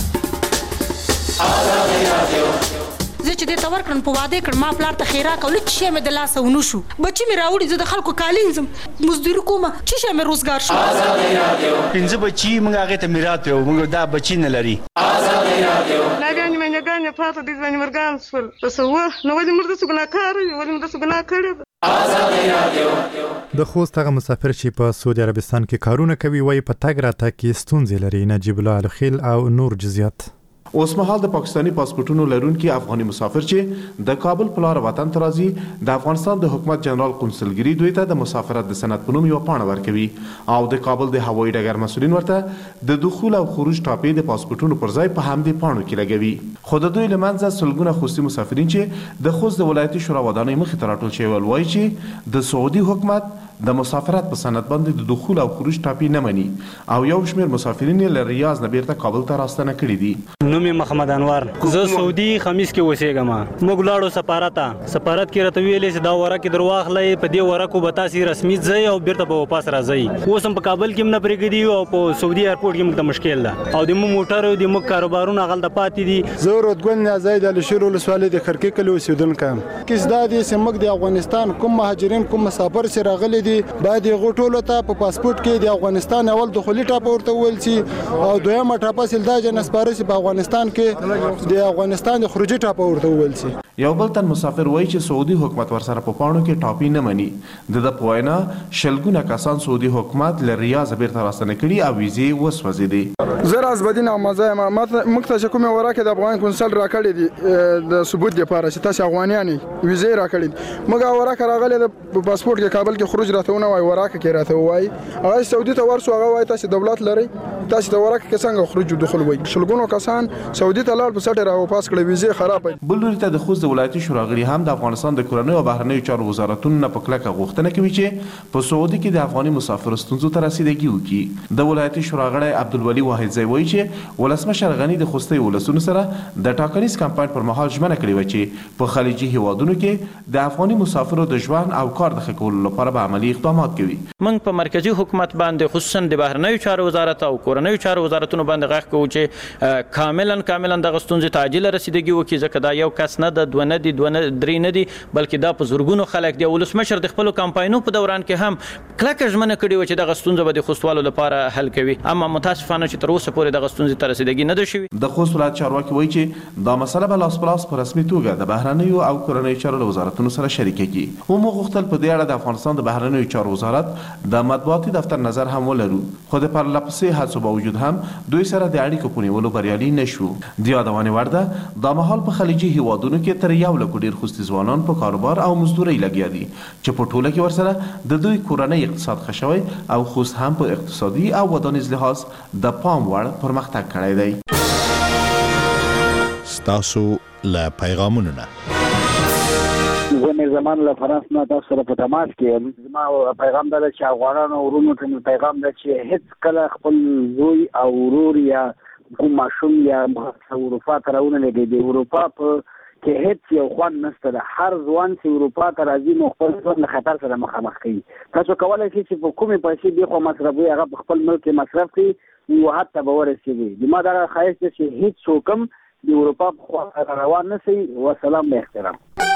[SPEAKER 14] زه چې دې ته ورکړم په واده کړم ما پلار ته خیراک او لږ شی مې د لاسه ونه شو. بچي مې راوړي زه د خلکو کالي ځم مزدوري کومه څه شی مې روزګار شو.
[SPEAKER 15] پنځه بچي موږ هغې ته میراث یو موږ دا بچي نه لري.
[SPEAKER 16] لاګانې مې نګانې پاته دي ځوانې مرګان شول څه وه نو ولې موږ داسې ګناه کار یو ولې موږ داسې ګناه کړې ده.
[SPEAKER 1] د خوست هغه مسافر چې په سعودي عربستان کې کارونه کوي وایي په تګ راتګ کې ستونزې لري. نجیب الله الخیل او نور جزئیات.
[SPEAKER 17] اوس مهال د پاکستانی پاسپورتونو لرونکي افغاني مسافر چې د کابل په لار وطن ته راځي د افغانستان د حکومت جنرال قونسلګري دوی ته د مسافرت د سند په نوم یوه پاڼه ورکوي او د کابل د هوایي ډګر مسؤلین ورته د دخول او خروج ټاپې د پاسپورتونو پر ځای په همدې پاڼو کې لګوي. خو د دوی له منځه سلګونه خوستي مسافرین چې د خوست د ولایتي شورا ودانۍ مخې ته راټول شوي وایي چې د سعودي حکومت د مسافرت په سند باندې د دخول او خروج ټاپې نه مني او یو شمېر مسافرین یې له ریاض نه بیرته کابل ته راستنه کړي دي.
[SPEAKER 5] نوم یې محمد انور، زه سعودي خمیس کې اوسېږم. موږ لاړو سفارت ته، سفارت کې راته ویلې چې دا ورقې در واخلئ په دې ورقو به تاسې رسمي ځئ او بیرته به واپس راځئ. اوس هم په کابل کې هم نه پرېږدي او په سعودي ایرپورټ کې موږ ته مشکل ده او د موږ موټر د موږ کاروبارونه هغلته پاتې دي.
[SPEAKER 18] زه رودګل نیازی د الشیر ولسوالۍ د خرکې کلي اوسېدونکی یم. کیس دا دی چې موږ د افغانستان کوم مهاجرین کوم مسافر چې راغلي دي کې باید یو ټولو ته په پاسپورت کې د افغانستان اول دخولي ټاپ ورته ویل شي او دویمه ټاپ سیل دا جنسپاره سي په افغانستان کې د افغانستان د خروجي ټاپ ورته ویل شي.
[SPEAKER 17] یو بل تن مسافر وایي چې سعودي حکومت ورسره په پاڼو کې ټاپي نه مني. د د پوینا شلګونه کسان سعودي حکومت ل ریاض بیرته راستنه کړي او ویزې وسوځېدي.
[SPEAKER 18] زه راز بدین مزه ما مکته چې کومه وراکه د افغان کنسل راکړي دي د ثبوت لپاره چې تاسو افغانیان ویزې راکړي دي. مګه وراکه راغله د پاسپورت کې کابل کې خروج راته ونه وای وراکه کې راته وای هغه سعودي ته ورسو هغه وای تاسو دولت لري تاسو د وراکه کې څنګه خروج دخول وای. شلګونو کسان سعودي ته لاړ په سټه را واپس کړي ویزې خراب.
[SPEAKER 17] بل لوري ته د خوست د ولایتي شورا غړي هم د افغانستان د کورنۍ او بهرنیو چارو وزارتونو نه په کلکه غوښتنه کوي چې په سعودي کې د افغاني مسافرو ستونزو ته رسیدګي وکړي. د ولایتي شورا غړی عبدالولي واحدزی وایي چې ولسمشر غني د خوستي ولسونو سره د ټاکنیز کمپاین پر مهال ژمنه کړې وه چې په خلیجي هیوادونو کې د افغاني مسافرو د ژوند او کار د ښه کولو لپاره به عملي اقدامات کوي.
[SPEAKER 19] موږ په مرکزی حکومت باندې خصوصا د بهرنیو چارو وزارت او کورنیو چارو وزارتونو باندې غږ کوو چې کاملا کاملا د ستونزې تعجیل رسیدګي وکړي ځکه دا یو کس نه د دوه نه دي دوه نه درې نه دي بلکې دا په زورګونو خلک دی. ولسمشر د خپل کمپاینو په دوران کې هم کلکه ژمنه کړې و چې د غستونزو به د خوستوالو لپاره حل کوي اما متاسفانه چې تر اوسه پورې د غستونزې ته رسیدګي نه ده شوې.
[SPEAKER 17] د خوست ولایت چارواکي وایي چې دا مسله به لاس په لاس په رسمي توګه د بهرنیو او کورنیو چارو وزارتونو سره شریکه کړي. موږ غوښتل په دې اړه د افغانستان د بهرنیو چارو وزارت د مطبوعاتي دفتر نظر هم ولرو خو د پرلپسې هڅو باوجود هم دوی سره د اړیکو په نیولو بریالي نشو. د یادونې وړ ده دا مهال په خلیجي هیوادونو کې تر یو لک ډیر خوستي ځوانان په کاروبار او مزدوري لګیا دي چې په ټوله کې ورسره د دوی کورنۍ اقتصاد ښه شوی او خوست هم په اقتصادي او ودانیز لحاظ د پام وړ پرمختګ کړی دی.
[SPEAKER 20] ستاسو له پیغامونو نه
[SPEAKER 21] زه زمان له فرانس نه تاسو سره په تماس کې یم. زما پیغام دا چې افغانانو ورونو ته پیغام دا چې هیڅ کله خپل زوی او ورور یا کوم ماشوم یا اروپا ته راونه لګي. د اروپا په کې هیڅ یو خوان نشته. د هر ځوان چې اروپا ته راځي نو خپل ځان له خطر سره مخامخ کوي. تاسو کولای شئ چې په کومې پیسې دی خو مصرفوي هغه په خپل ملک کې مصرف کړي او حتی به ورسېږي. زما دا خواهش دی چې هیڅ څوک هم د اروپا په خوا روان نه شي. وسلام به احترام.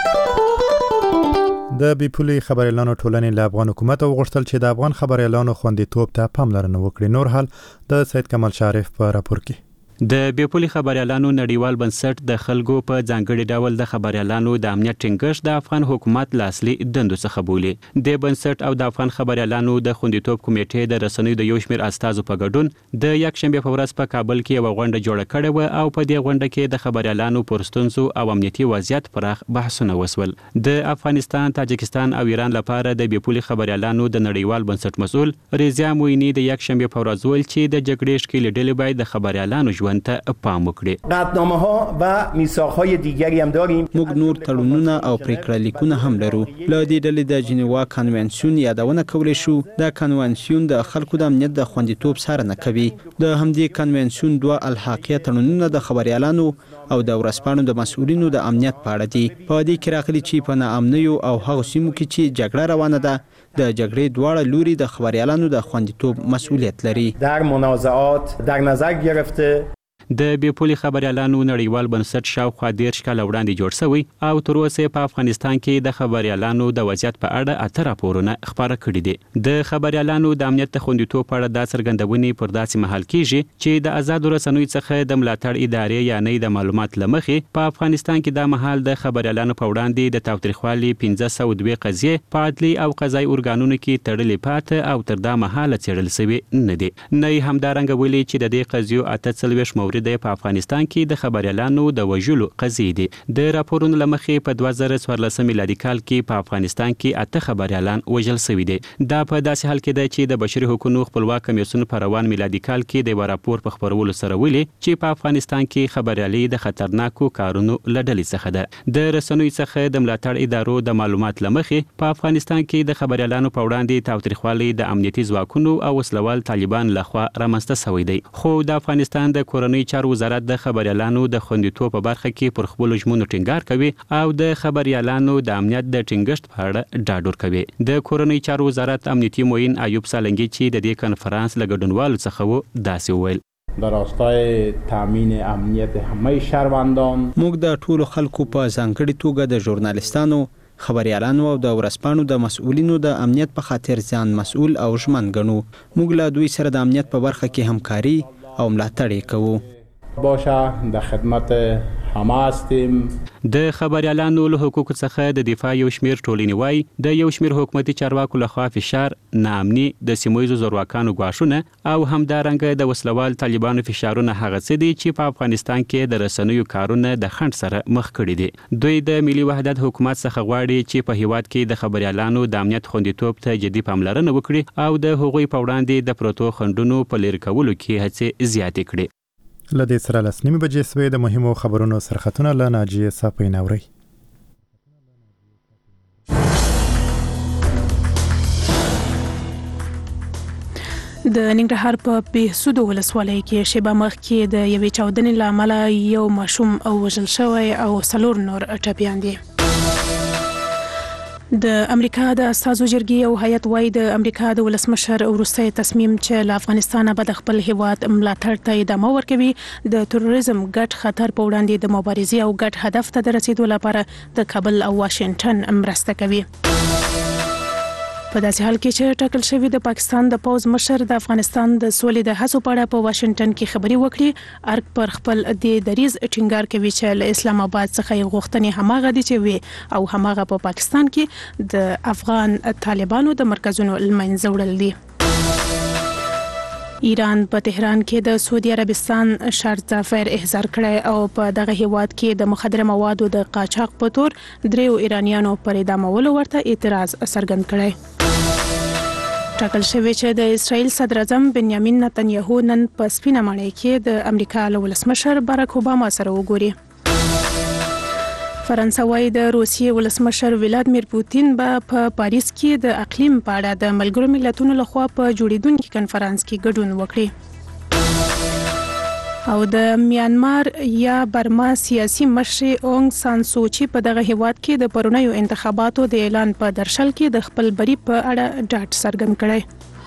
[SPEAKER 1] د بیپولي خبريالانو ټولنې له افغان حکومت وغوښتل چې د افغان خبريالانو خوندیتوب ته پاملرنه وکړي. نور حال د سید کمال شریف په راپور کې.
[SPEAKER 22] د بیپولي خبريالانو نړیوال بنسټ د خلکو په ځانګړي ډول د خبريالانو د امنیت ټینګښت د افغان حکومت لاسلي دندو څخه بولي. د بنسټ او د افغان خبريالانو د خوندیتوب کمیټې د رسنیو د یو شمېر استازو په ګډون د یکشنبه په ورځ په کابل کې یو غونډه جوړه کړې و او په دې غونډه کې د خبريالانو پرستونزو او امنیتي وضعیت پراخ بحثونه وسول. د افغانستان، تاجکستان او ایران لپاره د بیپولي خبريالانو د نړیوال بنسټ مسؤل رضا موینی د یکشنبه په ورځ ویل چې د جګړې ښکېلې ډلې باید د خبريالانو ته پام وکړي.
[SPEAKER 23] قطعنامه ها و میثاق‌های دیگری هم داریم.
[SPEAKER 24] موږ نور تړونونه او پریکړه لیکونه هم لرو. له دې ډلې د جنیوا کنونسیون یادونه کولی شو. دا کنونسیون د خلکو د امنیت د خوندیتوب څارنه کوي. د همدې کنونسیون دوه الحاقیه تړونونه د خبريالانو او د ورسپانو د مسؤلینو د امنیت په اړه دي. په دې کې راغلي چې په ناامنیو او هغو سیمو کې چې جګړه روانه ده د جګړې دواړه لوري د خبريالانو د خوندیتوب مسؤلیت لري.
[SPEAKER 23] در منازعات در نظر گرفته
[SPEAKER 22] د بیپولي خبريالانو نړیوال بنسټ شاوخوا دېرش کاله وړاندې جوړ شوی او تر اوسه په افغانستان کې د خبريالانو د وضعیت په اړه اته راپورونه خبره کړي دي. د خبريالانو د امنیت د خوندیتوب په اړه د څرګندونې پر داسې مهال کېږي چې د آزاد رسنیو څخه د ملاتړ ادارې یا نه د معلومات لمخې په افغانستان کې د مهال د خبريالانو په وړاندې د تاوتریخوالي پنځه سوه دوه قضیې په عدلي او قضایي ارګانونو کې تړلې پاتې او تر دا مهاله څېړل شوې نه دي. نه همدارنګه ویلي چې د دې قضیو اته څلوېښت مورد په افغانستان کې د خبريالانو د وژلو قضیې دي. د راپورونو لمخې په دوه زره څوارلسم میلادي کال کې په افغانستان کې اته خبريالان وژل شوي دي. دا په داسې حال کې ده چې د بشري حقوقو خپلواک کمیسیون په روان میلادي کال کې د یو راپور په خپرولو سره ویلي چې په افغانستان کې خبريالي د خطرناکو کارونو له ډلې څخه ده. د رسنیو څخه د ملاتړ ادارو د معلومات لمخې په افغانستان کې د خبريالانو په وړاندې تاوتریخوالي د امنیتي ځواکونو او وسلوال طالبان لخوا رامنځته شوی دی. خو د افغانستان د کورنۍ چارو وزارت د خبريالانو د خوندیتوب په برخه کې پر خپل ژمنو ټینګار کوي او د خبريالانو د امنیت د ټینګښت په اړه ډاډ ورکوي. د کورنۍ چارو وزارت امنیتي معین ایوب سالنګي چې د دې کنفرانس له ګډونوالو څخه و داسې وویل:
[SPEAKER 25] در راستای تامین امنیت همه شهروندان
[SPEAKER 24] موږ د ټولو خلکو په ځانګړي توګه د ژورنالیستانو خبريالانو او د ورسپانو د مسؤلینو د امنیت په خاطر ځان مسؤل او ژمن ګڼو. موږ له دوی سره د امنیت په برخه کې همکاري او ملاتړ کوو.
[SPEAKER 25] باشه د خدمت همه هستیم.
[SPEAKER 22] د خبريالانو له حقوقو څخه د دفاع یو شمیر ټولنې وای د یو شمیر حکومتي چارواکو لخوا فشار، ناامني، د سیمویزو زورواکانو ګواښونه او همدارنګه د وسلوال طالبانو فشارونه هغه څه دي چې په افغانستان کې د رسنیو کارونه د خنډ سره مخ کړي دي. دوی د ملي وحدت حکومت څخه غواړي چې په هیواد کې د خبريالانو د امنیت خوندیتوب ته جدي پاملرنه وکړي او د هغوی په وړاندې د پروتو خنډونو په لرې کولو کې هڅې زیاتې کړي.
[SPEAKER 1] لدې سره لس نیمې بجې سوې د مهمو خبرونو سرخطونه له ناجیې صافۍ ناوري.
[SPEAKER 2] د ننګرهار په بهسودو ولسوالۍ کې شیبه مخکې د یوې چاودنې له امله یو ماشوم او وژل شوی او څلور نور ټپیان دي. د امریکا د استازو جرګې او هیئت وايي د امریکا د ولسمشر وروستی تصمیم چې له افغانستانه به د خپل هیواد ملاتړ ته ادامه ورکوي د تروریزم ګډ خطر په وړاندې د مبارزې او ګډ هدف ته د رسیدو لپاره د کابل او واشنگټن مرسته کوي. په داسې حال کې چې ټاکل شوی د پاکستان د پوز مشر د افغانستان د سولې د هڅو په اړه په واشنگټن کې خبري وکړي، ارګ پر خپل د دریز ټینګار کوي چې له اسلام آباد څخه یې غوښتنې هماغه دي چې وي او هماغه په پاکستان کې د افغان طالبانو د مرکزونو لمنځه وړل دي. ایران په تهران کې د سعودي عربستان شرط ظفر احضار کړی او په دغه هیواد کې د مخدره موادو د قاچاق په تور دریو ایرانیانو پر اعدامولو ورته اعتراض څرګند کړی. ټاکل شوی چې د اسرائیل صدر اعظم بنیامین نتنیاهو نن په سپینه ماڼۍ کې د امریکا له ولسمشر باراک اوباما سره وګوري. فرانسه وايي د روسیې ولسمشر ولادیمیر پوتین به په پاریس کې د اقلیم په اړه د ملګرو ملتونو لخوا په جوړیدونکي کنفرانس کې ګډون وکړي. او د میانمار یا برما سیاسي مشر اونګ سان سوچي په دغه هیواد کې د پرونیو انتخاباتو د اعلان په درشل کې د خپل بری په اړه ډاډ څرګند کړی.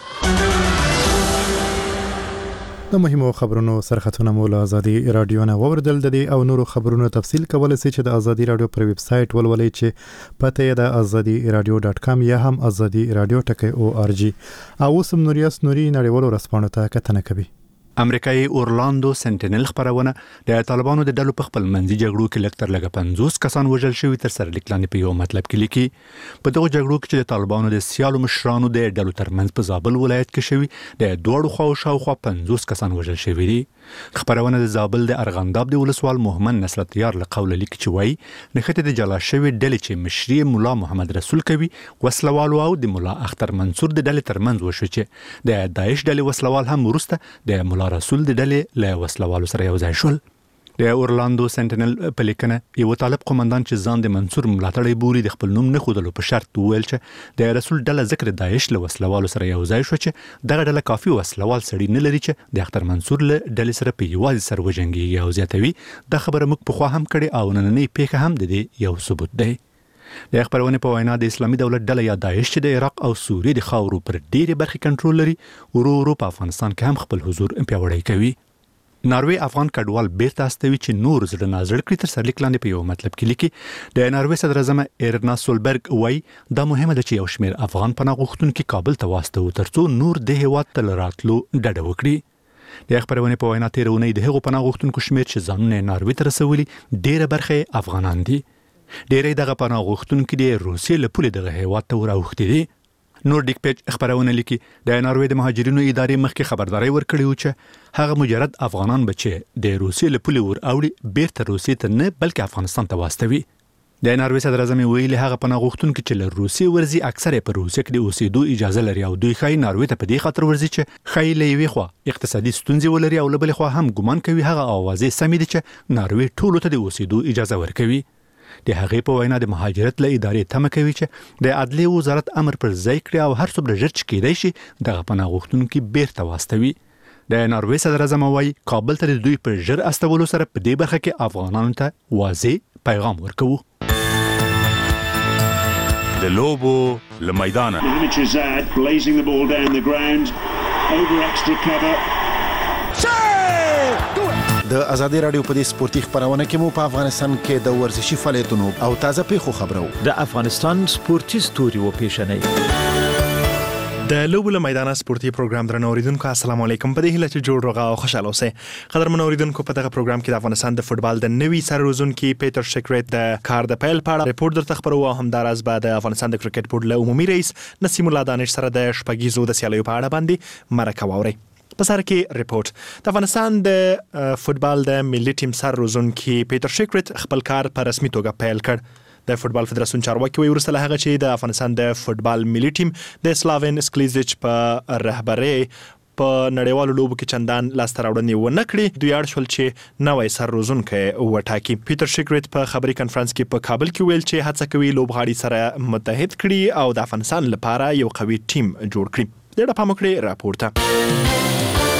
[SPEAKER 1] د مهمو خبرونو سرخطونه مو له ازادي رادیو نه واوریدل. د دې او نورو خبرونو تفصیل کولای شئ چې د ازادي رادیو پر ویب سټ ولولئ چې پته یې د ازادي رادیو ډاټ کام یا هم ازادي رادیو ټکی او ار جی. او سم نوریاس نوري نړیوالو رسپانو ته کتنه کوي.
[SPEAKER 3] امریکایي اورلاندو سنټینل خبرونه د طالبانو د ډلو په خپل منځي جګړو کې لکتر لګه پنځوس کسان وژل شوي تر سره لیکلانې په یو مطلب کې لیکي. په دغه جګړو کې چې د طالبانو د سیالو مشرانو د ډلو ترمنځ په زابل ولایت کې شوي د دوړو خواو شاوخوا پنځوس کسان وژل شوي دي. خبرونه د زابل د ارغنداب د ولسوال محمد نصرت یار له قوله لیکي چې وایي نښتې د جلا شوي ډلې چې مشري مولا محمد رسول کوي وسلوالو او د مولا اختر منصور د ډلې ترمنځ وشو چې د داعش ډلې وسلوال هم وروسته د مولا رسول د ډلې له وسلوالو سره یو ځای شول. د اورلاندو سنټینل په لیکنه یو طالب قومندان چې ځان د منصور ملاتړی بوري د خپل نوم نه خودلو په شرط وویل چې د رسول ډله ذکر داعش له وسلوالو سره یو ځای شو چې دغه ډله کافي وسلوال سړي نه لري چې د اختر منصور له ډلې سره په یوازې سر وجنګي او زیاتوي. دا خبره موږ په خوا هم کړي او نننۍ پیښه هم د دې یو ثبوت دی. د خبرونه په وینا د اسلامي دولت ډله یا داعش چې د عراق او سوریې د خاورو پر ډېرې برخې کنټرول لري ورو ورو په افغانستان کې هم خپل حضور پیاوړی کوي. ناروی افغان کډوال بیرته استوي چې نور زړه نازړ کړي تر سر لیک لاندې په یو مطلب کې لیکي. د ناروی صدر اعظم ایرنا سولبرګ وایي دا مهمه ده چې یو شمېر افغان پناه غوښتونکي کابل ته واستوي ترڅو نور د هیواد ته راتلو ډډه وکړي. د خبرونه په وینا تیر اونۍ د هغو پناه غوښتونکو شمېر چې ځانونه ناروی ته رسولي ډېره برخه افغانان دي. ډېری دغه پناه غوښتونکي د روسیې له پولې دغه هیواد ته وراوښتي دي. نورډیک پیج خبرونه لیکي د ناروی د مهاجرینو ادارې مخکې خبرداري ورکړې و چې هغه مجرد افغانان بچي د روسیې له پولې ور اوړي بیرته روسیې ته نه بلکې افغانستان ته واستوي. د ناروی صدر اعظم ویلي هغه پناه غوښتونکي چې له روسیې ورزي اکثره په روسیې کې د اوسېدو اجازه لري او دوی خای ناروی ته په دې خاطر ورزي چې خای له یوې خوا اقتصادي ستونزې ولري او له بلې خوا هم ګمان کوي هغه اوازې سمې دي چې ناروی ټولو ته د اوسېدو اجازه ورکوي. د هغې په وینا د مهاجرت له ادارې تمه کوي چې د عدلیې وزارت امر پر ځای کړي او هر څومره ژر چې کېدای شي دغه پناه غوښتونکي بیرته واستوي. د ناروی صدر اعظم وایي کابل ته د دوی پر ژر استولو سره په دې برخه کې افغانانو ته واضح پیغام ورکوو.
[SPEAKER 6] د لوبو له میدانه
[SPEAKER 20] د ازادي رادیو په دې سپورتي خبرونه کې مو په افغانستان کې د ورزشي فعالیتونو او تازه پیښو خبرو
[SPEAKER 4] د افغانستان سپورتي ستوري و پیښنې
[SPEAKER 7] د لوبو له میدانه سپورتي پروګرام درنو اوریدونکو السلام علیکم. په دې هیله چې جوړ روغه او خوشاله اوسئ. قدرمن اوریدونکو په دغه پروګرام کې د افغانستان د فوتبال د نوي سرروزونکي پیټر شیکریت د کار د پیل په اړه ریپورت درته خبرو او همداراز به د افغانستان د کرکټ بورډ له عمومي رئیس نسیم الله دانش سره د شپږیزو د سیالیو په اړه باندې مرکه واورئ. په سر کې ریپورت د افغانستان د فوتبال د ملي ټیم سرروزونکي پیټر شیکریت خپل کار په رسمي توګه پیل کړ. د فوتبال فدراسیون چارواکي وایي وروسته له هغه چې د افغانستان د فوتبال ملي ټیم د سلاوین سکلیزچ په رهبرۍ په نړیوالو لوبو کې چندان لاسته راوړنې ونه کړې، دوی اړ شول چې نوی سرروزونکی وټاکي. پیټر شیکریت په خبري کنفرانس کې په کابل کې ویل چې هڅه کوي لوبغاړي سره متحد کړي او د افغانستان لپاره یو قوي ټیم جوړ کړي. ډېر پام وکړئ راپورته.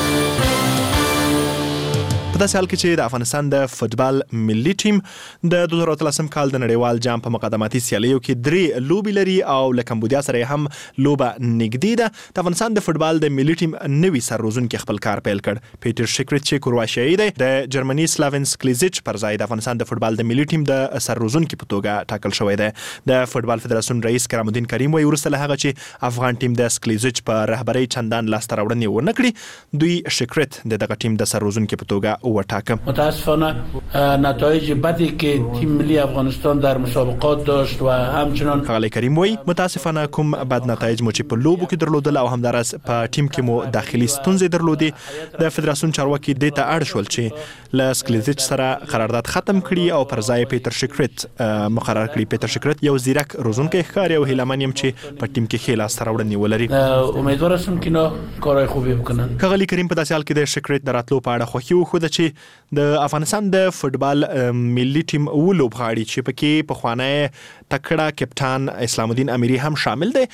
[SPEAKER 7] په داسې حال کې چې د افغانستان د فوتبال ملي ټیم د دوه زره اتلسم کال د نړیوال جام په مقدماتي سیالیو کې درې لوبې لري او له کمبودیا سره هم لوبه نږدې ده. د افغانستان د فوتبال د ملي ټیم نوي سرروزونکی خپل کار پیل کړ. پیټر شیکریت چې کرواشیایي دی د جرمني سلاوین سکلیزچ پر ځای د افغانستان د فوتبال د ملي ټیم د سرروزونکي په توګه ټاکل شوی دی. د فوتبال فدراسیون رئیس کرام الدین کریم وایي وروسته له هغه چې افغان ټیم د سکلیزچ په رهبرۍ چندان لاسته راوړنې ونه کړي، دوی شیکریت د دغه ټیم د سرروزونکي په توګه وټاکم.
[SPEAKER 8] متاسفانه نتایج بدی که تیم ملی افغانستان در مسابقات داشت و همچنان
[SPEAKER 7] خالی کریم وایي متاسفانه کوم بد نتایج مو چې په لوبو کې درلودل او همدارس په ټیم کې مو داخلي ستونزې درلودې، د فدراسیون چارواکي دې ته اړ شول چې له سکلیزچ سره قرارداد ختم کړي او پر ځای پیټر شیکریت مقرر کړي. پیټر شیکریت یو زیرک روزونکی ښکاري او هیله من یم چې په ټیم کې ښې لاسته راوړنې ولري.
[SPEAKER 8] امیدوار هستم که اینا کارهای خوبی بکنن.
[SPEAKER 7] خالی کریم په داسې حال کې د شیکریت د راتلو په اړه خوښي وښوده چې د افغانستان د فوتبال ملي ټیم و لوبغاړي چې پکې پخوانی تکړه کپټان اسلام الدین امیری هم شامل دی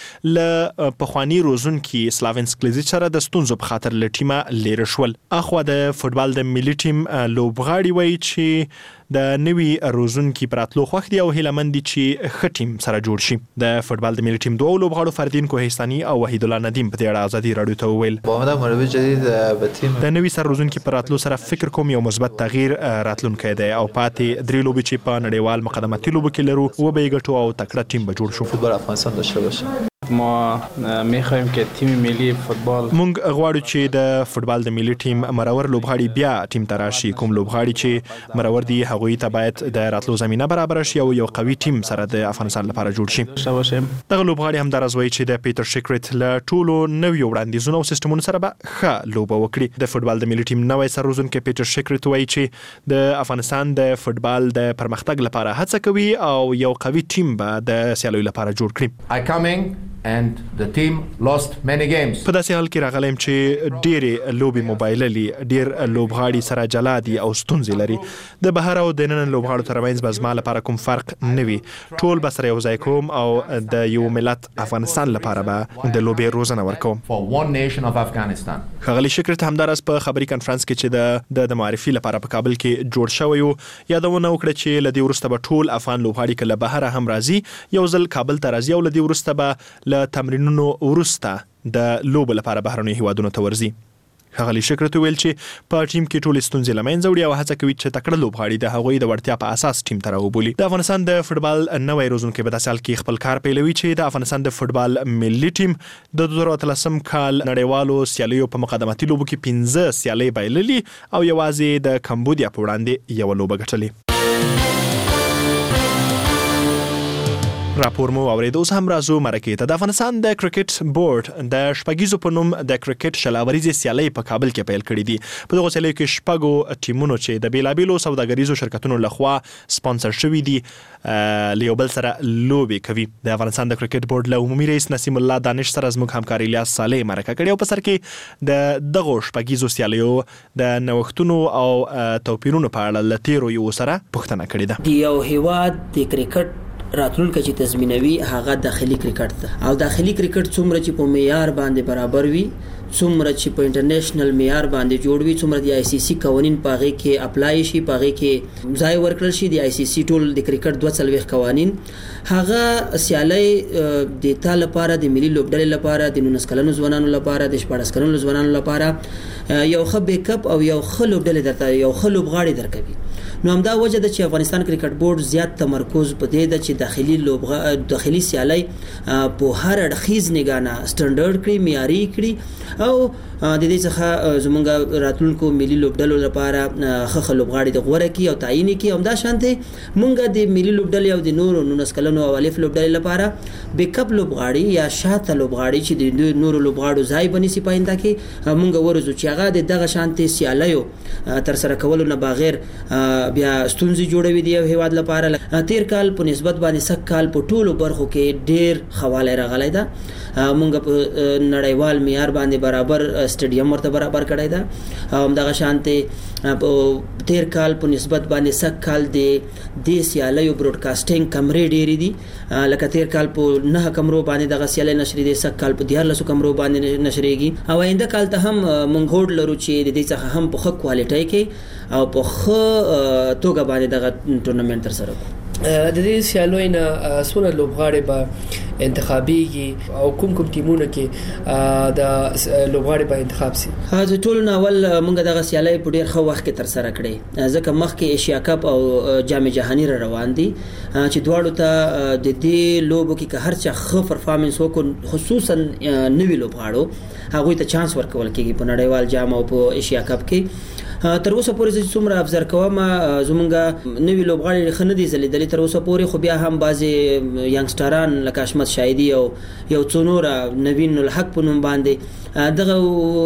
[SPEAKER 7] ل پخوانی روزونکي سلاوین سکلیزچ سره د ستونزو په خاطر ل ټیمه لري شول. اخو د فوتبال د ملي ټیم لوبغاړي وایي چې د نوي روزونکي پراتلو خوښ دي او هیله مند دي چې ښه ټیم سره جوړ شي. د فوتبال د ملي ټیم دوه لوبغاړو فردین کوهستاني او وحید الله ندیم په دې اړه ازادي رادیو ته وویل
[SPEAKER 9] با آمدن مربی جدید به تیم
[SPEAKER 7] د نوي سر روزونکي پراتلو سره فکر کوم یو مثبت تغییر راتلونکی دی او پاتې درې لوبې چې په نړیوال مقدماتي لوبو کې لرو و به ګټو او تکړه ټیم به جوړ شو.
[SPEAKER 9] فوتبال افغانستان داشته باشه.
[SPEAKER 8] ما میخوایم که تیم ملی فوتبال
[SPEAKER 7] مونږ غواړو چې د فوتبال د ملي ټیم مرور لوبغاړي بیا ټیم ته راشي. کوم لوبغاړي چې مرور دي هغوی ته باید د راتلو زمينه برابر شي او یو قوي ټیم سره د افغانستان لپاره جوړ شي. دغه لوبغاړي هم درز وایي چې د پیټر شیکریت له ټولو نویو وړاندیزونو او سیستمونو سره به ښه لوبه وکړي. د فوتبال د ملي ټیم نوی سرروزونکی پیټر شیکریت وایي چې د افغانستان د فوتبال د پرمختګ لپاره هڅه کوي او یو قوي ټیم به د سیالیو لپاره جوړ کړي.
[SPEAKER 11] I coming and the team lost many games.
[SPEAKER 7] په داسې حال کې راغلم چې ډېرې لوبې موبایللي ډېر لوبغاړي سره جلا دي او ستونزې لري. د بهر او د نن لوبغاړو ترمنځ به زما لپاره کوم فرق نه وي، ټول به سره یو ځای کوم او د یو ملت افغانستان لپاره به د لوبې روزنه ورکوم.
[SPEAKER 11] For one nation of Afghanistan.
[SPEAKER 7] ښاغلي شیکریت همداراز په خبري کنفرانس کې چې د د معرفي لپاره په کابل کې جوړ شوی و یادونه وکړه چې لدی ورسته به ټول افغان لوبغاړي کله بهر هم راځي، یو ځل کابل ته راځي او لدی ورسته به له تمرینونو ورسته د لوب لپاره بهرنۍ هیوادونو ته ورځي. ښاغلي شیکریت ویل چې په ټیم کې ټول ستونزې له منځه وړي او هڅه کوي چې تکړه لوبغاړي د هغوی د وړتیا په اساس ټیم ته راوبولي. د افغانستان د فوتبال نوی روزونکی په داسې حال کې خپل کار پیلوي چې د افغانستان د فوتبال ملي ټیم د دوه زره اتلسم کال نړیوالو سیالیو په مقدماتي لوبو کې پنځه سیالۍ بایللي او یوازې د کمبودیا په وړاندې یو لوبه ګټلې. راپور مو اورید. اوس هم راځو مرکې ته. د افغانستان د کرکټ بورډ د شپږیزو په نوم د کرکټ شلاوریزې سیالۍ په کابل کې پیل کړې دي. په دغه سیالیو کې شپږو ټیمونو چې د بیلابیلو سوداګریزو شرکتونو لخوا سپانسر شوي دي له یو بل سره لوبې کوي. د افغانستان د کرکټ بورډ له عمومي رئیس نسیم الله دانش سره زموږ همکار الیاس صالح مرکه کړې او په سر کې د دغو شپږیزو سیالیو د نوښتونو او توپیرونو په اړه له تیرو یو سره پوښتنه کړې ده.
[SPEAKER 26] د یو هیواد د کرکټ
[SPEAKER 10] راتلونکي چې تضمینوي هغه داخلي کرکټ ده او داخلي کرکټ څومره چې په معیار باندې برابر وي څومره چې په انټرنیشنل معیار باندې جوړ وي څومره د آی سی سی قوانين پاغه کې اپلای شي پاغه کې ځای ورکړل شي د آی سی سی ټول د کرکټ دوه څلويخ قوانين هغه سیالي د تل لپاره د ملي لوبډلې لپاره د نونس کلنو ځوانانو لپاره د شپږ کلنو ځوانانو لپاره یو ښه بیک اپ او یو ښه لوبډلې درته یو ښه لوبغاړي درکوي نو همدا وجه ده چې افغانستان کرکټ بورډ زیات تمرکز په دې ده چې داخلي لوبغا داخلي سیالي په هر اړخیز نگانه سټانډرډ کړي معیاري کړي او د دې څخه زمونږ راتلونکو ملي لوبډلو لپاره ښه لوبغاړي د غوړه کی او تعیین کی همدا شانته مونږ د ملي لوبډلې او د نورو نونس کلنو او الف لوبډلې لپاره بیک اپ لوبغاړي یا شاته لوبغاړي چې د نورو لوبغاړو ځای بنسي پاینده کې مونږ ورزو چې هغه د دغه شانته سیالیو تر سره کولو نه بغیر بیا ستونزې جوړوي دی هیواد لپاره تیر کال په نسبت باندې سک کال په ټولو برخو کې ډیر حواله راغلی دا مونږ په نړیوال معیار باندې برابر سټیډیم ورته برابر کړی دا هم دغه شانته په تیر کال په نسبت باندې سک کال د د سیالیو براډکاسټینګ کمرې ډېری دي لکه تیر کال په نه کمرو باندې دغه سیالي نشري دي سک کال په دیار لسو کمرو باندې نشريږي او آینده کال ته هم مونږ هوډ لرو چې د دې څخه هم په ښه کوالټي کې او په ښه توګه باندې دغه ټورنمنت تر سره کوو
[SPEAKER 12] د دې سیالوي نه سونه لوبغاړي به انتخابيږي او کوم کوم ټیمونه کې د لوبغاړي به انتخاب سي
[SPEAKER 10] هغه ټول نو اول موږ دغه سیالي په ډیر ښه وخت کې تر سره کړې ځکه مخکې ایشیا کپ او جام جهاني روان دي چې دواړو ته د دې لوبو کې هر چا ښه پرفارمنس وکړ خصوصا نوی لوبغاړو هغه ته چانس ورکول کېږي په نړیوال جام او په ایشیا کپ کې تر اوسه پورې چې څومره ابزر کوم زمونږ نوی لوبغاړي خنه دي زلیدلې تر اوسه پورې خو بیا هم بعضي ینګسټران لکه اشمت شایدی او یو څونور نوین الحق په نوم باندې دغه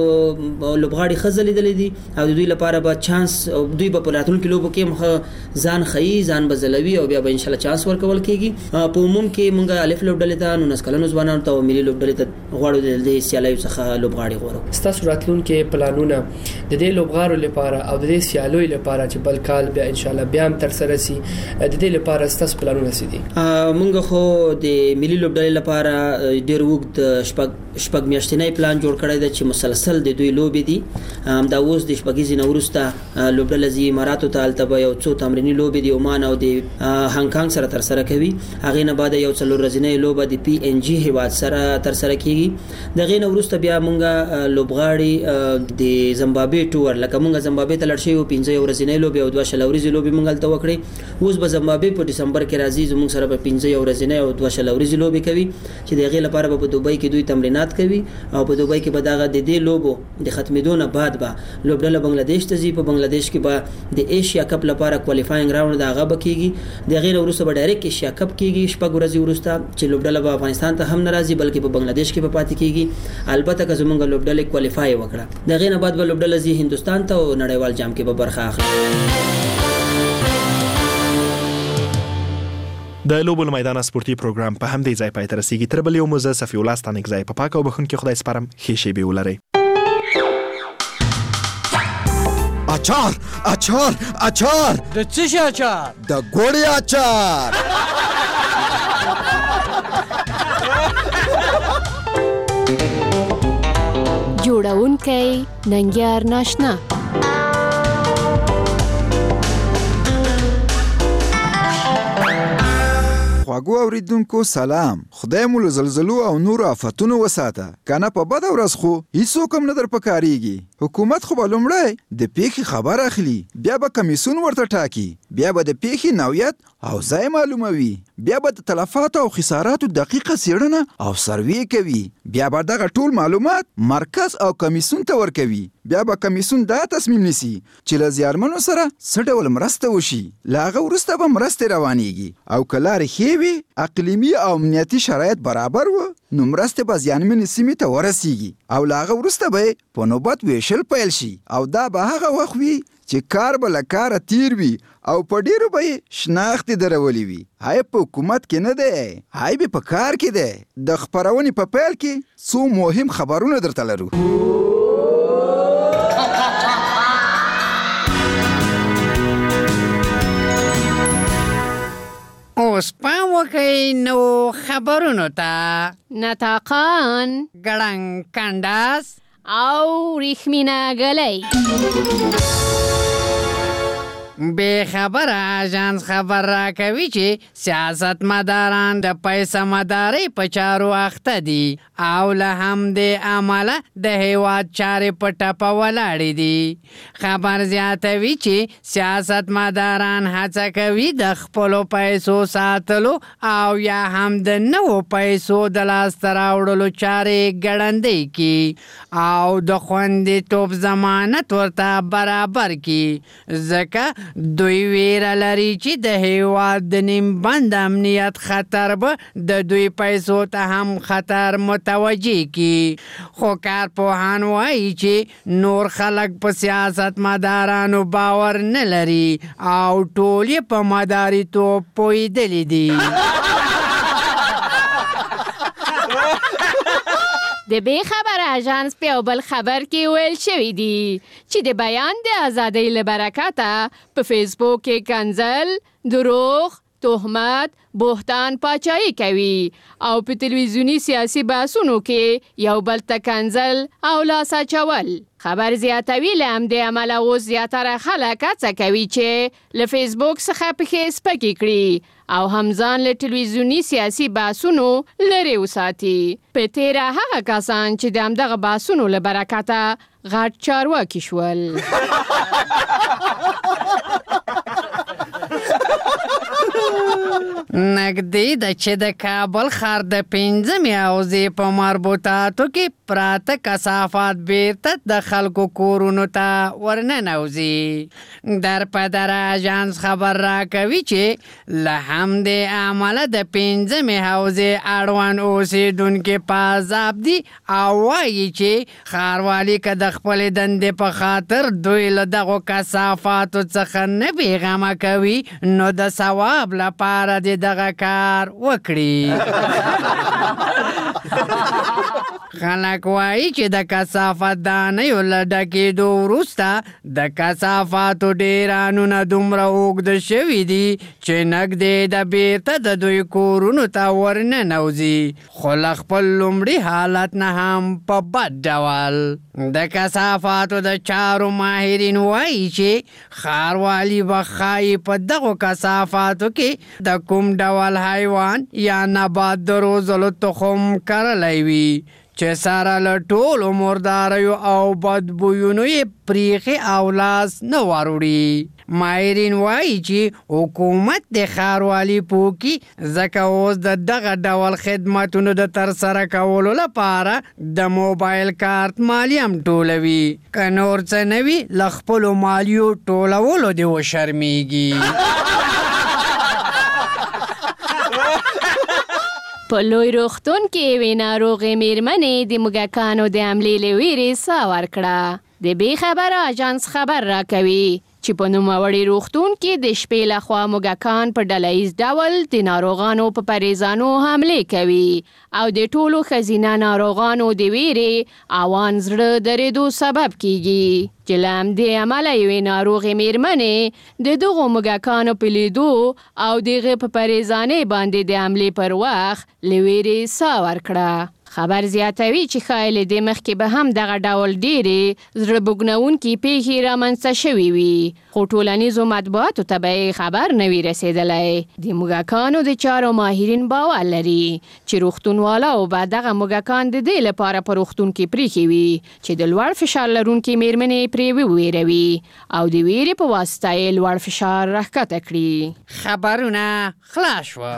[SPEAKER 10] لوبغاړي خزلیدلې دي او دوی لپاره به چانس دوی په راتلونکو لوبو کې ځان خي ځان بزلوي او بیا به ان شاء الله چانس ورکول کیږي په عموم کې مونږه الف لوبډلې ته نو نسکلنو ځوانانو ته ملي لوبډلې ته غواړو د سیالیو څخه لوبغاړي غواړو
[SPEAKER 12] ستاسو راتلونکو پلانونه د دې لوبغاړو لپاره او د دې سیالوي لپاره چې بل کال بیا ان شاء الله بیا هم تر سره سي د دې لپاره ستاسو پلانونه سي دي
[SPEAKER 10] مونږ خو د ملي لوبډلې لپاره ډېر وخت شپږ شپږ میاشتنی پلان جوړ کړی دی چې مسلسل د دوی لوبې دي هم دا اوس د شپږیزې نورسته لوبډلې زی اماراتو ته التبه یو څو تمرینی لوبې دی عمان او د هانګ کانګ سره تر سره کوي هغه نه بعد یو څلور ورځې لوبه د پی ان جی هیواد سره تر سره کیږي دغه نورسته بیا مونږه لوبغاړي د زمبابوي ټور لکه مونږه زمبابوي ته لړ شي او پنځه ورځې لوبې او دوه شل ورځې لوبې مونږ الته وکړي اوس به زمبابوي په دسمبر کې راځي زموږ سره په پنځه ورځې او دوه شل ورځې لوبې کوي چې دغه لپاره په دوبۍ کې دوی تمرینات کوي او په دوبۍ کې به دغه د دې لوبو د ختمېدو نه بعد به لوبډله بنگلاديش ته ځي په بنگلاديش کې به د ایشیا کپ لپاره کوالیفاینګ راوند دغه بکیږي دغه وروسته به ډایرکټ ایشیا کپ کېږي شپږ ورځې وروسته چې لوبډله به افغانستان ته هم ناراضي بلکې په بنگلاديش کې به پاتې کېږي البته که زمونږ لوبډله کوالیفای وکړه دغه نه بعد به لوبډله ځي هندستان ته او نړیوال جام کې به برخه اخلي
[SPEAKER 7] د لوبو میدان سپورتي پروګرام په همدې ځای پای ته رسیدي تر بل یو مزه صفي الله ستانک ځای په پاک او بخون کې خدای سپارم ښه شی به ولري
[SPEAKER 13] اچار اچار اچار
[SPEAKER 14] د څه شي اچار
[SPEAKER 13] د ګوړې اچار
[SPEAKER 15] جوړونکی ننګیار ناشنا
[SPEAKER 13] خواږو اوریدونکو سلام خدای مو له زلزلو او نور آفتونو وساته کنه په بد ورځ خو هیڅوک هم نه در پکاريږي حکومت خو به لومړی د پیښې خبر اخلي بیا به کمیسون ورته ټاکي بیا به د پیښې نوعیت او ځای معلوموي بیا به د تلفاتو او خساراتو دقیقه څېړنه او سروې کوي بیا به دغه ټول معلومات مرکز او کمیسون ته ورکوي بیا به کمیسون دا تصمیم نیسي چې له زیارمنو سره څه ډول مرسته وشي له هغه وروسته به مرستې روانېږي او که لارې ښې وي اقلیمي او امنیتي شرایط برابر و نو مرستې به زیانمنې سیمې ته ورسیږي او له هغه وروسته به په نوبت ویشل پیل شي او دا به هغه وخت وي چې کار به له کاره تیر وي او په ډیرو به یې شناختې درولې وي هی په حکومت کې نه دی هی به په کار کې دی د خپرونې په پیل کې څو مهم خبرونه درته لرو
[SPEAKER 5] اوس پام وکئ نو خبرونو ته.
[SPEAKER 15] نطاقان
[SPEAKER 5] ګړنګ کنډاس
[SPEAKER 15] او ریښمینه ګلۍ.
[SPEAKER 5] بے خبره اژانس خبر راکوي چې سیاست مداران د پیسه مدارۍ په چارو اخته دي او له همدې امله د هیواد چارې په ټپه ولاړې دي. خبر زیاتوي چې سیاست مداران هڅه کوي د خپلو پیسو ساتلو او یا هم د نوو پیسو د لاسته راوړلو چارې ګړندۍ کړي او د خوندیتوب ضمانت ورته برابر کړي، ځکه دوی ویره لري چې د هیواد د نیم بند امنیت خطر به د دوی پیسو ته هم خطر متوجه کی. خو کارپوهان وایي چې نور خلک په سیاست مدارانو باور نه لري او ټول یې په مداریتوب پوهېدلي دي.
[SPEAKER 15] د بې خبره اژانس په یو بل خبر کې ویل شوي دي چې د بیان د ازادۍ له برکته په فیسبوک کې کنځل، دروغ، تهمت، بهتان پاچاهي کوي او په تلویزیوني سیاسي بحثونو کې یو بل ته کنځل او لاس اچول. خبر زیاتوي له همدې امله اوس زیاتره خلک هڅه کوي چې له فیسبوک څخه پښې سپکې کړي او همځان له تلویزیوني سیاسي بحثونو لرې وساتي. په تیره هغه کسان چې د همدغه بحثونو له برکته غټ چارواکي شول.
[SPEAKER 5] نږدې ده چې د کابل ښار د پنځمې حوزې په مربوطاتو کې پراته کثافات بیرته د خلکو کورونو ته ورننوځي. در په در اژانس خبر راکوي چې له همدې امله د پنځمې حوزې اړوند اوسېدونکي په عذاب دي او وایي چې ښاروالي که د خپلې دندې په خاطر دوی له دغو کثافاتو څخه نه بېغمه کوي نو د ثواب لپاره دې دغه کار وکړي. خلک وایي چې د کثافت دانیو له ډکېدو وروسته د کثافاتو ډېرانونه دومره اوږده شوي دي چې نږدې د بیرته د دوی کورونو ته ورننوځي، خو له خپل لومړي حالت نه هم په بد ډول. د کثافاتو د چارو ماهرین وایي چې ښاروالي به ښایي په دغو کثافاتو کې د کوم ډول حیوان یا نبات د روزلو تخم کرلی وي چې سره له ټولو مرداریو او بدبویونو یې پریښې او لاس نه وروړي. ماهرین وایي چې حکومت د ښاروالي پوکي ځکه اوس د دغه ډول خدمتونو د ترسره کولو لپاره د موبایل کارت مالیه هم ټولوي. که نور څه نه وي له خپلو مالیو ټولولو دې وشرمېږي.
[SPEAKER 15] په لوی روغتون کې یوې ناروغې مېرمنې د موږکانو د حملې له ویرې ساه ورکړه. د بې خبره اژانس خبر راکوي چې په نوموړي روغتون کې د شپې لخوا موږکان په ډله ییز ډول د ناروغانو په پریزانو حملې کوي او د ټولو ښځینه ناروغانو د ویرې اوان زړه درېدو سبب کیږي چې له همدې امله یوې ناروغې مېرمنې د دغو موږکانو په لیدو او د هغې په پریزانې باندې د حملې پر وخت له ویرې ساه ورکړه. خبر زیاتوي چې ښایي له دې مخکې به هم دغه ډول ډېرې زړه بوږنونکي پیښې رامنځته شوي وي، خو ټولنیزو مطبوعاتو ته به یې خبر نه وي رسېدلی. د موږکانو د چارو ماهرین باور لري چې روغتونوالاو به دغه موږکان د دې لپاره په روغتون کې پریښي وي چې د لوړ فشار لرونکي مېرمنې پرې وویروي او د ویرې په واسطه یې لوړ فشار راښکته کړي.
[SPEAKER 5] خبرونه خلاص شوه.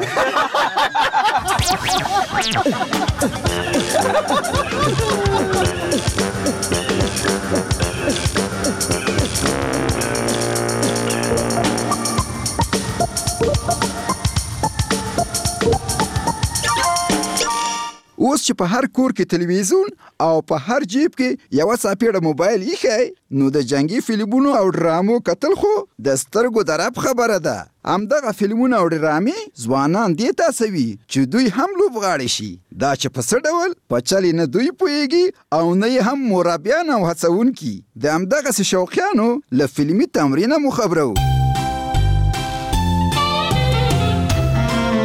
[SPEAKER 13] اوس چې په هر کور کې تلویزیون او په هر جیب کې یو ساپیړه موبایل ایښی نو د جنگي فلمونو او ډرامو کتل خو د سترګو د رپ خبره ده. همدغه فلمونه او ډرامې ځوانان دې ته هڅوي چې دوی هم لوبغاړي شي. دا چې په څه ډول په چل یې نه دوی پوهېږي او نه یې هم مربیان او هڅونکي. د همدغسې شوقیانو له فلمي تمرینه مو خبرو.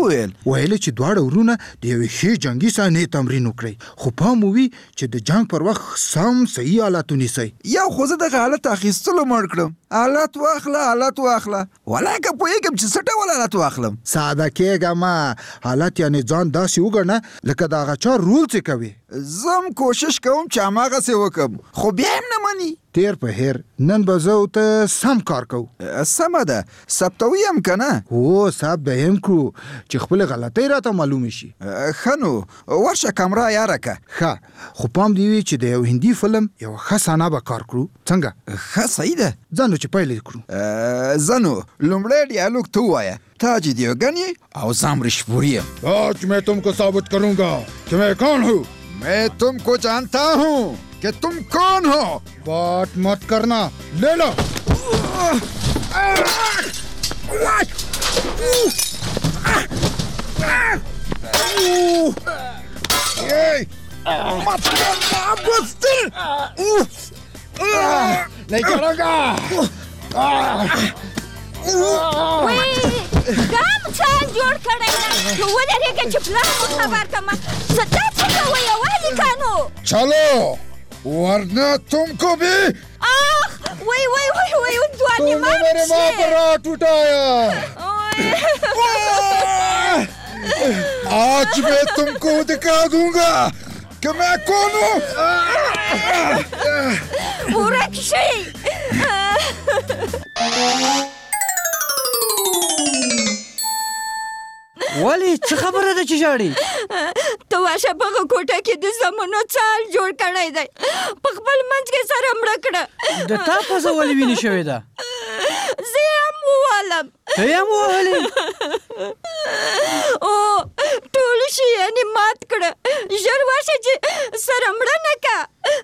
[SPEAKER 13] وویل
[SPEAKER 14] ویل چې دواړه ورونه د یوې ښې جنگي صحنې تمرین وکړي خو پام وي چې د جنگ پر وخت سم صحیح آلات ونیسئ.
[SPEAKER 13] یو خو زه دغه حالت اخیستلو مړ کړم. آلات واخله آلات واخله ولاکه پوهېږم چې څه ډول آلات واخلم.
[SPEAKER 14] ساده کېږه ما حالت یعنې ځان داسې وګڼه لکه د هغه چا رول چې کوي.
[SPEAKER 13] زم کوشش کوم چې هماغسې وکړم خو بیا هم نه مني.
[SPEAKER 14] تیر په هیر نن به زه ته سم کار کوو.
[SPEAKER 13] سمه ده ثبتوي هم که نه؟
[SPEAKER 14] هو ثبت به هم کړو چې خپلې غلطۍ راته معلومې شي.
[SPEAKER 13] ښه نو ورشه کمره یاره که.
[SPEAKER 14] ښه خو پام دې وي چې د یو هندي فلم یوه ښه صحنه به کار کړو. څنګه؟
[SPEAKER 13] ښه صحیح ده.
[SPEAKER 14] ځه نو چې پیل یې کړو.
[SPEAKER 13] زه نو لومړی ډیالوګ ته ووایه تاج دیوگنی او زامرش پوریم.
[SPEAKER 14] آج میں تم کو ثابت کروں گا کہ میں کون ہوں.
[SPEAKER 13] میں تم کو جانتا ہوں کہ تم کون ہو.
[SPEAKER 14] بات مت کرنا لے لو.
[SPEAKER 13] مت کرنا بستر.
[SPEAKER 14] نہیں کروں گا.
[SPEAKER 16] وای ګام څنګه جوړ کړی نو ودرېږه چې پلان مو خبر کړم. څه دا څه کوئ ولې کانو.
[SPEAKER 14] چلو ورنہ تم کو بھی.
[SPEAKER 16] آخ وای وای وای وای دوانی
[SPEAKER 14] تم نے میرے ماں پر رات اٹھایا. آج میں تم کو دکھا دوں گا کہ میں کون ہوں.
[SPEAKER 16] ورک شئ.
[SPEAKER 5] ولی څه خبره ده چې ژاړې؟
[SPEAKER 16] ته واشه په هغه کوټه کې د زمونو څال جوړ کړی دی په خپل منځ کې سره مړه کړه.
[SPEAKER 5] د تا پزه ولې وینې شوې ده؟
[SPEAKER 16] زه یې هم ووهلم.
[SPEAKER 5] ته یې هم ووهلې؟
[SPEAKER 16] او ټول شیانې مات کړه. ژر ورشه چې سره مړه نه که.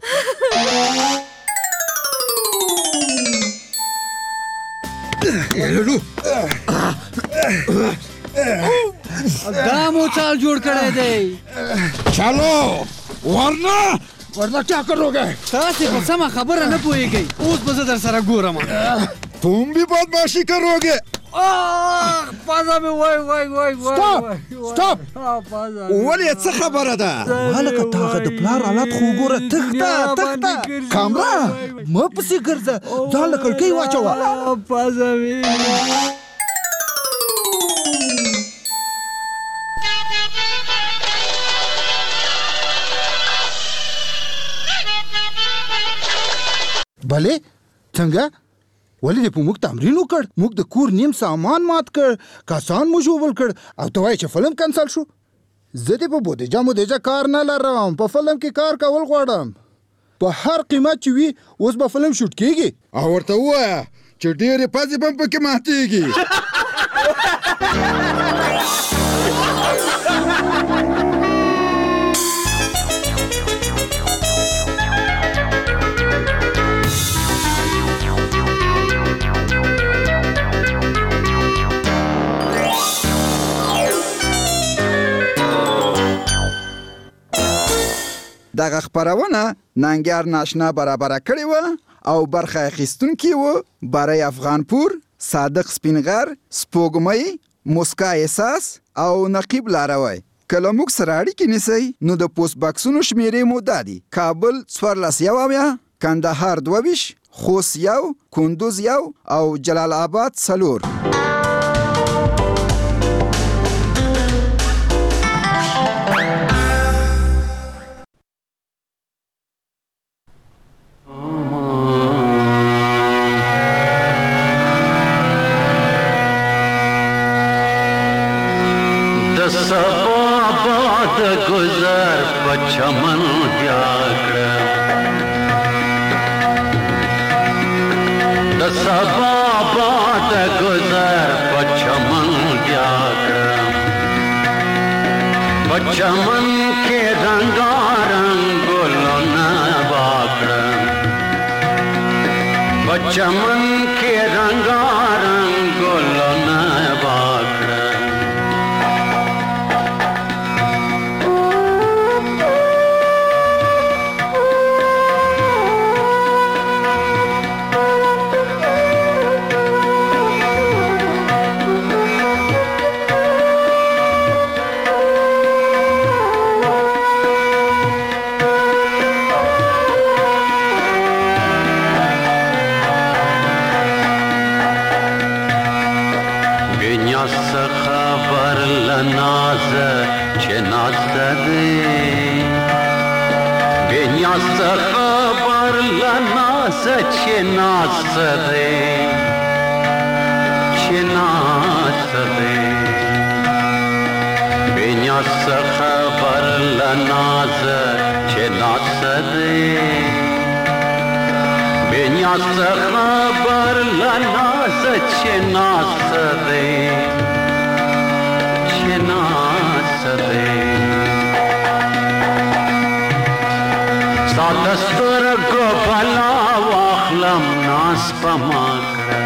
[SPEAKER 5] دا مو څال جوړ کړی دی.
[SPEAKER 14] چلو ورنہ ورنہ کیا کرو گے.
[SPEAKER 5] تاسې په سمه خبره نه پوهېږئ. اوس به زه در سره ګورم.
[SPEAKER 14] تم بھی بدماشی کرو گے.
[SPEAKER 5] پزه مې وای وای وای
[SPEAKER 14] سټاپ سټاپ.
[SPEAKER 13] ولې څه خبره ده؟
[SPEAKER 14] هلکه تا هغه د پلار حالت خو وګوره. تښته تښته. کامره مه پسې ګرځه. ځان له کړکۍ واچوه.
[SPEAKER 5] پزه مې
[SPEAKER 14] بلې څنګه ولې دې په موږ تمرین وکړ. موږ د کور نیم سامان مات کړ کسان مو ژوبل کړ او ته وایې چې فلم کنسل شو. زه دې په بودیجه مودیجه کار نه لرم. په فلم کې کار کول غواړم. په هر قیمت چې وي اوس به فلم شوټ کېږي.
[SPEAKER 13] او ورته ووایه چې ډېرې پزې به هم پکې ماتېږي. دغه خپرونه ننګیار ناشنا برابره کړې وه او برخه اخیستونکي وو برای افغانپور، صادق سپینغر، سپوږمۍ، موسکا احساس او نقیب لاروی. که له موږ سره اړیکې نیسئ نو د پوسټ باکسونو شمیرې مو دا دي: کابل څوارلس یو اویا، کندهار دوه ویشت، خوست یو، کندوز یو او جلال آباد څلور.
[SPEAKER 17] چمن دیاکړه د سبا باد گذر په چمن دیاکړه په چمن کې رنگارنګ ګلونه واکړه په چمن کې رنگارنګ ګلونه واکړه خبر لناز چې ناز دی چې ناز دی بینیا خبر لناز چې ناز دی بینیا خبر لناز چې ناز دی چې ناز دی دسترګو بلا واخلم ناس پما کړه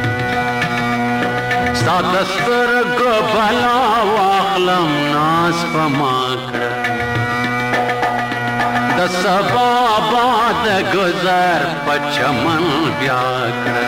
[SPEAKER 17] ستا دسترګو بلا واخلم ناس پما کړه د سبا باد گذر په چمن بیا کړه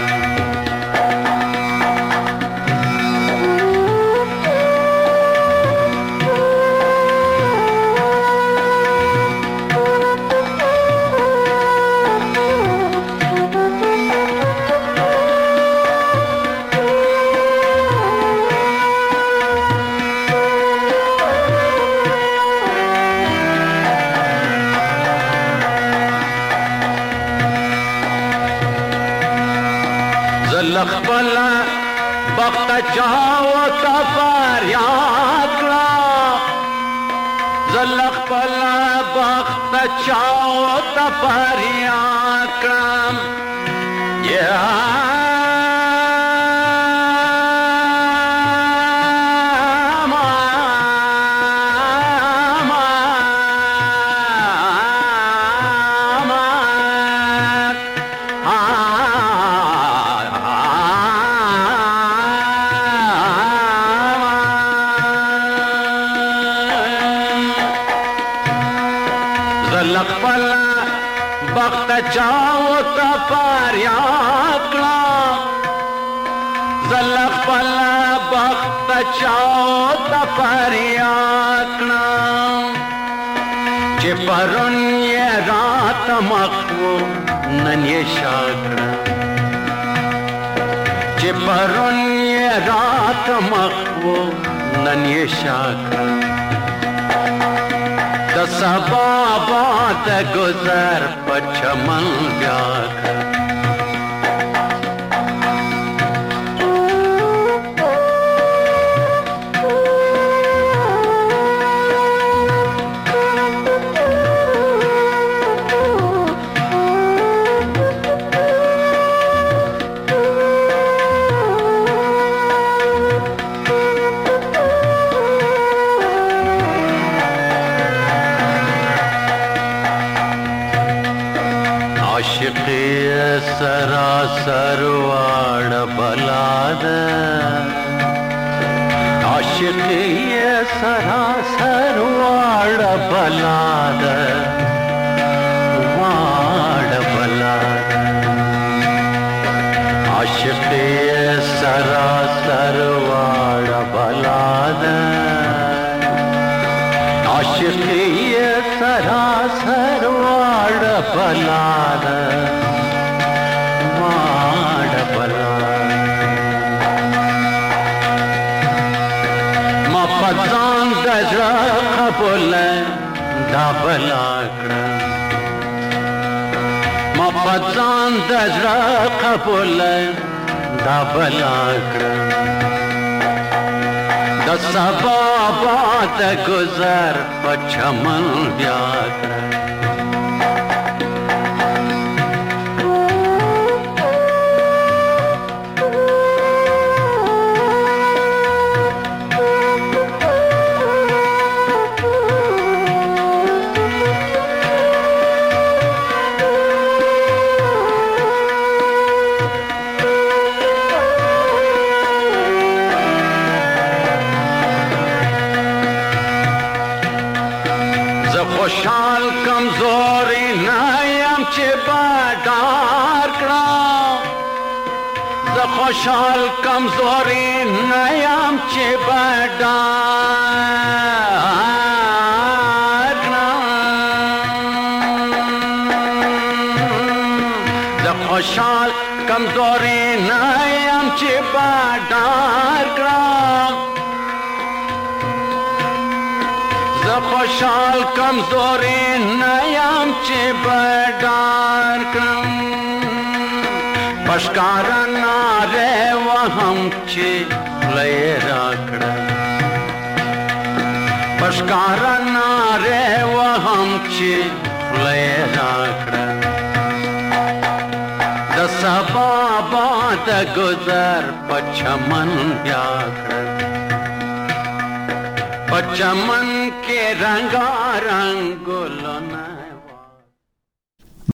[SPEAKER 17] خپل بخت چاو تفار یاد کړه زل خپل بخت چاو تفار یاد کړم یا چاو تا فریاد کړه زل خپل بخت چاو تا فریاد کړه چې پرون یې رات مخو نن یې شاکړه چې پرون یې رات مخو نن یې شاکړه د سبا باد گذر په چمن بیا کړه سراسر واړ بلاد عاشقی سراسر واړ بلاد واړ بلاد عاشقی سراسر واړ بلاد عاشقی سراسر واړ بلاد ځان د زړه قبول دا بلا کړه ما په ځان د زړه قبول دا بلا کړه د سبا باد گذر په چمن بیا کړه خوشحال کمزوری نیم چې بادار کړم زه خوشحال کمزوری نیم چې بادار کړم زه خوشحال کمزوری نیم چې بادار کړم زه خوشحال کمزورې نه یم چې بډار کړم په ښکاره نارې وهم چې خوله یې راکړه په ښکاره نارې وهم چې خوله یې راکړه د سبا باد ګذر په چمن بیا کړه په چمن کې رنګارنګ ګلونه